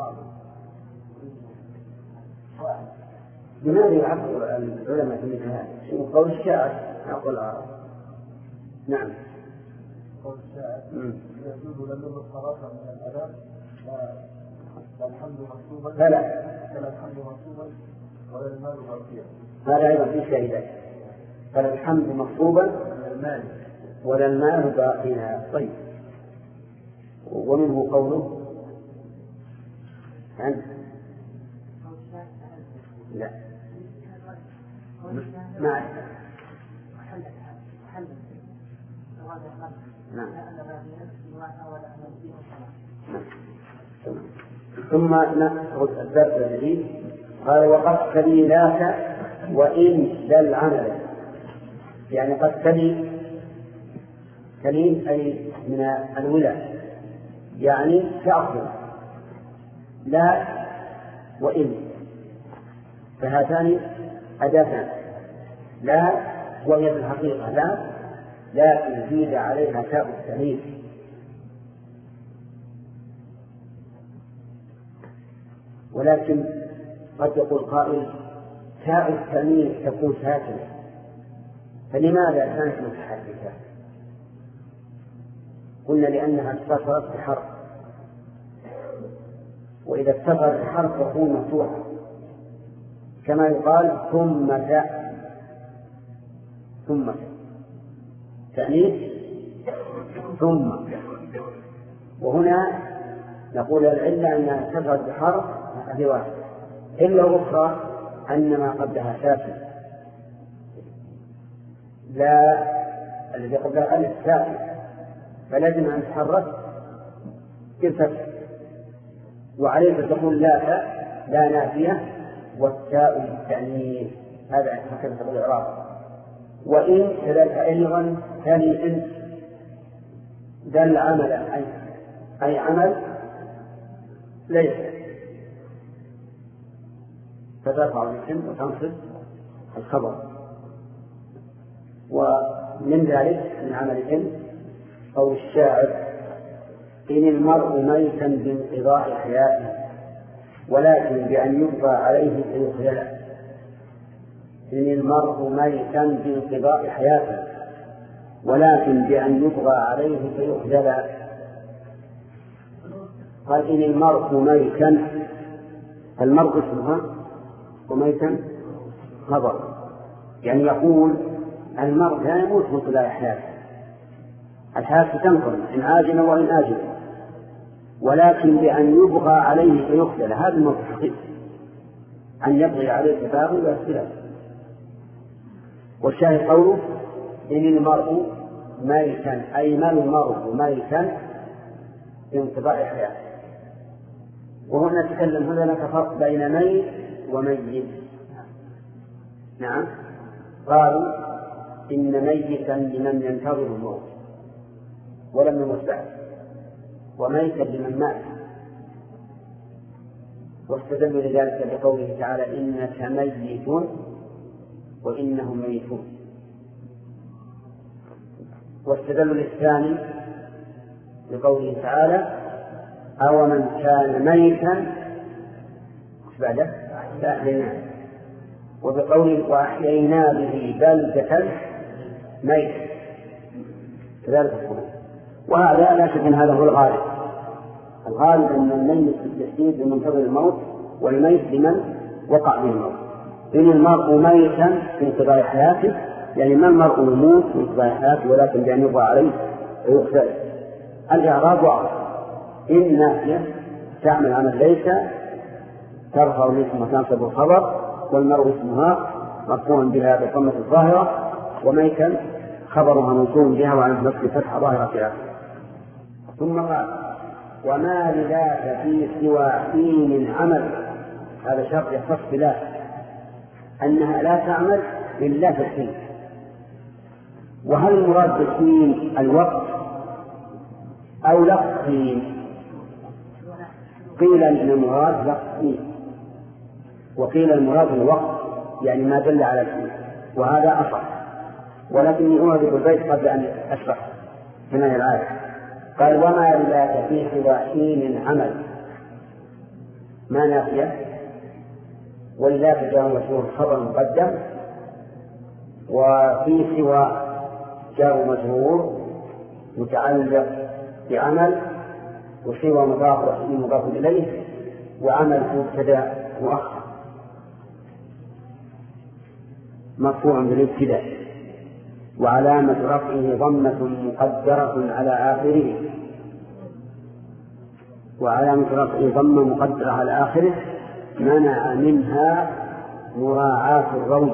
لماذا يعبر العلماء في مثل هذا؟ قول الشاعر قول العرب. نعم،
قول الشاعر يجوز لم يبلغ صراحة من الأذان فالحمد مكتوبا
فلا
فلا الحمد مكتوبا ولا المال باقيا.
هذا أيضا في شاهدات، فلا الحمد مكتوبا ولا المال باقيا. طيب، ومنه قوله عن لا ما نعم. ثم نأخذ الدرس الجديد. قال: وقد تلي ذاك وإن ذا العمل، يعني قد تلي تلين أي من الولاء، يعني تأخذ لا وإن، فهاتان أداتان. لا وهي في الحقيقة لا، لكن زيد عليها تاء التأنيث. ولكن قد يقول قائل: تاء التأنيث تكون ساكنة، فلماذا كانت متحركة؟ قلنا لأنها اتصلت بحرف، وإذا اتصلت بحرف تكون مفتوحة، كما يقال ثم تاء ثم تأنيث ثم. وهنا نقول العلة أنها اتصلت بحرف هذه واحدة، إلا أخرى أن ما قبلها ساكن، لا الذي قبلها ألف ساكن، فلازم أن تحرك بالفتح، وعليك تقول لا تاء لا نافية والتاء للتأنيث، هذا هكذا تقول الإعراب. وإن كذلك أيضا ثاني إن دل عمل أي, أي عمل ليس، فترفع الاسم وتنصب الخبر. ومن ذلك من عمل العلم أو الشاعر إن المرء ميتا بانقضاء حياته ولكن بأن يبقى عليه فيخجل. إن المرء ميتا بانقضاء حياته ولكن بأن يبقى عليه فيخجل. قال إن المرء ميتا، المرء اسمها وميتا خبر، يعني يقول المرء لا يموت بانقضاء حياته، الحياة تنقضي إن عاجلا وإن آجلا، ولكن بأن يبغى عليه فيخجل، هذا الموت الحقيقي، أن يبغي عليه تباغي واختلاف. والشاهد قوله إن المرء ميتا أي ما المرء ميتا بانقضاء حياته. وهنا نتكلم هنا نتفرق بين ميت وميت. نعم، قالوا إن ميتا لمن ينتظر الموت ولم يمت بعد، وميتا لمن مات. واستدلوا لذلك بقوله تعالى إنك ميت وإنهم ميتون. واستدلوا للثاني بقوله تعالى أو من كان ميتا بعده فأحييناه، وبقوله وأحيينا به بلدة ميت كذلك القرآن. وهذا لا شك أن هذا هو الغالب، الغالب أن الميت بالتشديد لمنتظر الموت والميت لمن وقع به الموت. إن المرء ميتا في انقضاء حياته، يعني ما المرء يموت في انقضاء حياته ولكن بأن يبغى عليه ويقتل. الإعراب واضح، إن نافية تعمل عمل ليس ترفع الاسم وتنصب الخبر، والمرء اسمها مرفوع بها بضمة الظاهرة، وميتا خبرها منصوب بها وعن نصب فتح ظاهرة في آخره. ثم قال وما لذاك في سوى حين عمل، هذا شرط يختص بلا أنها لا تعمل إلا في الحين. وهل المراد بالحين الوقت أو لفظ حين؟ قيل إن المراد لفظ حين، وقيل المراد الوقت يعني ما دل على الحين، وهذا أصح. ولكني أعرض البيت قبل أن أشرح هنا الآية. قال وما لذاك في سوى حين عمل، ما نافية، ولذاك جاء مشهور خبر مقدم، وفي سوى جار مجرور متعلق بعمل، وسوى مضاف مضاف إليه، وعمل مبتدأ مؤخر مرفوع بالابتداء، وعلامة رفعه ضمة مقدرة على آخره، وعلامة رفعه ضمة مقدرة على آخره منع منها مراعاة الروي،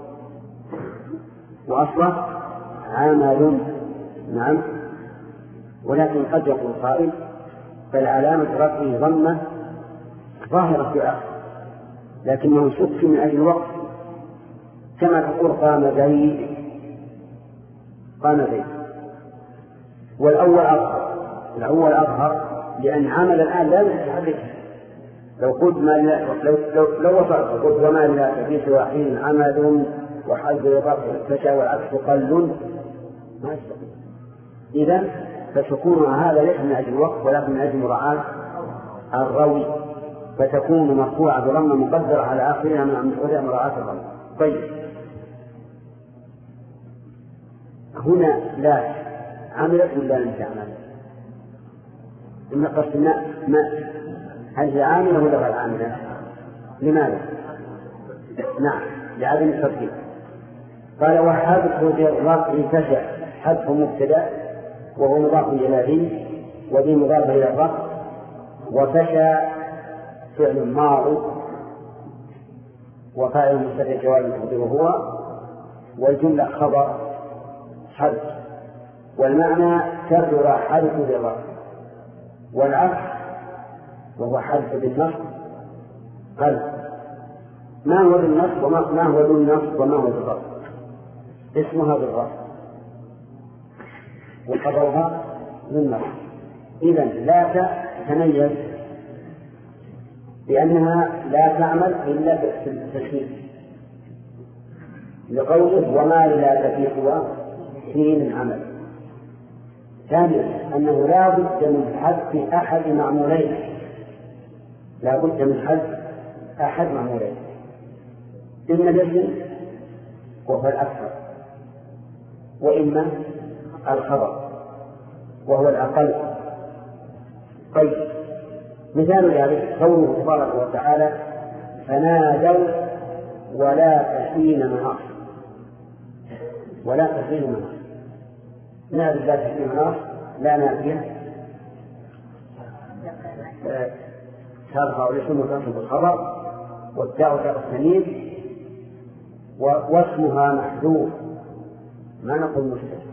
وأصله عمل. نعم، ولكن قد يقول قائل بل علامة رفعه ضمة ظاهرة في آخر، لكنه شك من أجل الوقت، كما تقول قام زيد قام زيد. والأول أظهر، الأول أظهر لأن عمل الآن لا يتحدث. لو قلت ما لو لو لو وصلت قلت وما لا في سوى حين عمل وحذف الرفع والفتى والعكس قل ما يستقيم. إذن فسكون هذا ليس من أجل الوقت ولكن من أجل مراعاة الروي، فتكون مرفوعة بضمة مقدرة على آخرها من وجه مراعاة الروي. طيب هنا لا عملت ولا لم تعمل؟ إن قصد الماء ماء، هل هي عاملة ولا غير عاملة؟ لماذا؟ نعم لعدم الترتيب. قال وحذف بالرفع تسع، حذف مبتدأ وهو مضاف إلى ذي وذي مضاف إلى الرفع، وفشى فعل ماضي وفاعل مستتر جواب تقديره هو، والجملة خبر حذف، والمعنى كثر حذف بالرفع، والعكس وهو حذف بالنصب قل. ما هو بالنصب وما هو بالنصب وما هو بالرفع؟ اسمها بالرفع وخبرها بالنصب. إذن لا تتميز لأنها لا تعمل إلا بالتشكيل، لقوله وما لا في سوى حين عمل. ثانيا أنه لا بد من حذف أحد معمولين، لا بد من حذف أحد معمولين، إما الاسم وهو الأكثر، وإما الخبر وهو الأقل. طيب مثال ذلك قوله تبارك وتعالى فنادوا ولا تحين مناص، ولا تحين مناص، نادوا لا تحين مناص لا نافية ترفع الاسم وتنصب الخبر والتاء تاء التمييز واسمها محذوف، ما نقول مشترك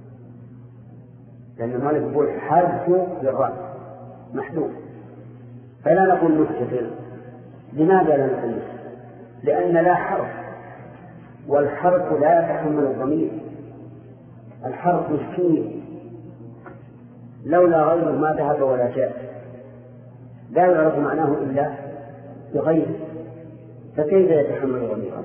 لأن المؤلف يقول حذف للرأس محذوف، فلا نقول مستتر. لماذا لا نقول مستتر؟ لأن لا حرف، والحرف لا يتحمل الضمير، الحرف مسكين لولا غيره ما ذهب ولا جاء، لا يعرف معناه إلا بغيره، فكيف يتحمل ضميرا؟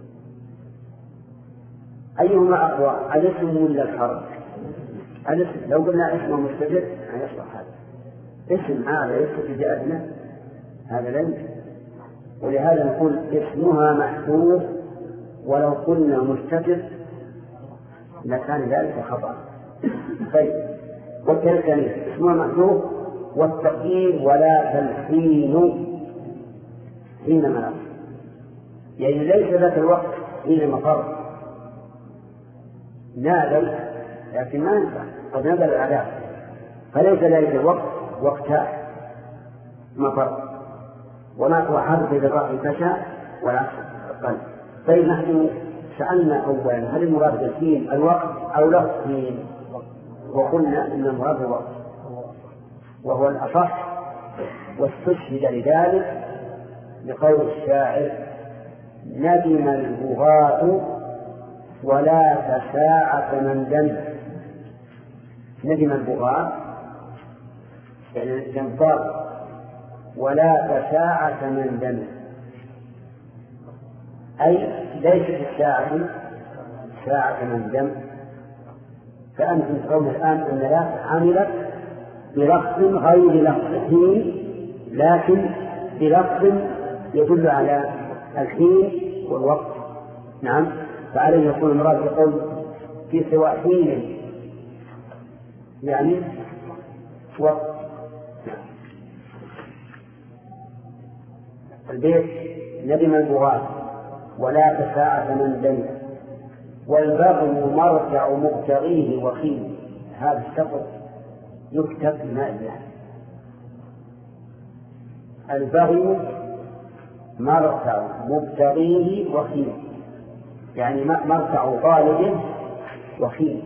أيهما أقوى الاسم ولا الحرف؟ الاسم. لو قلنا اسمه مستتر يصلح هذا اسم هذا يستتر بأدنى هذا لا يمكن، ولهذا نقول اسمها محذوف، ولو قلنا مستتر لكان ذلك خطأ. طيب والتلك اسمها محذوف، والتقدير ولا تلحين حين مر، يعني ليس ذات الوقت حين مطر نادل، لكن ما ينفع قد نزل العذاب، فليس ذلك الوقت وقت مطر. وما هو حرف بالرأي فشى والعكس قل. طيب نحن سألنا أولا هل المراد بالحين الوقت أو لا حين، وقلنا إن المراد الوقت وهو الأصح، واستشهد لذلك لقول الشاعر ندم البغاة ولا تساعة من دم. ندم البغاة يعني الجنطار، ولا تساعة من دم، أي ليست الساعة ساعة من دم. فأنتم تقول الآن أن لا عملت بلفظ غير لفظ حين، لكن بلفظ يدل على الحين والوقت. نعم، فعليه يكون المراد يقول في سواء حين يعني وقت. البيت ندم البغاة ولا تساعة من دم، والبغي مرجع مبتغيه وخيم. هذا السطر يكتب بماء الله. البغي مرجع مبتغيه وخيم، يعني مرجع طالب وخيم،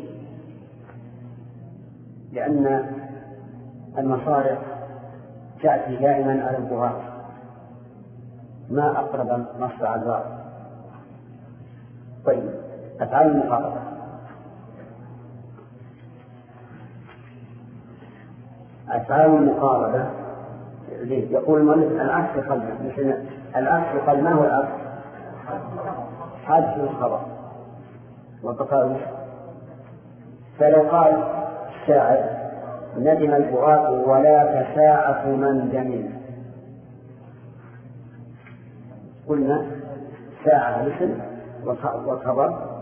لأن المصارع تأتي دائما على البغاة، ما أقرب مصرع البغي. طيب أفعال المقاربة. أفعال المقاربة يقول المؤلف العكس قلنا، مثل العكس قل. ما هو العكس؟ حذف الخبر والتقارب. فلو قال الشاعر ندم البغاة ولا تساعة من دم، قلنا ساعة الاسم والخبر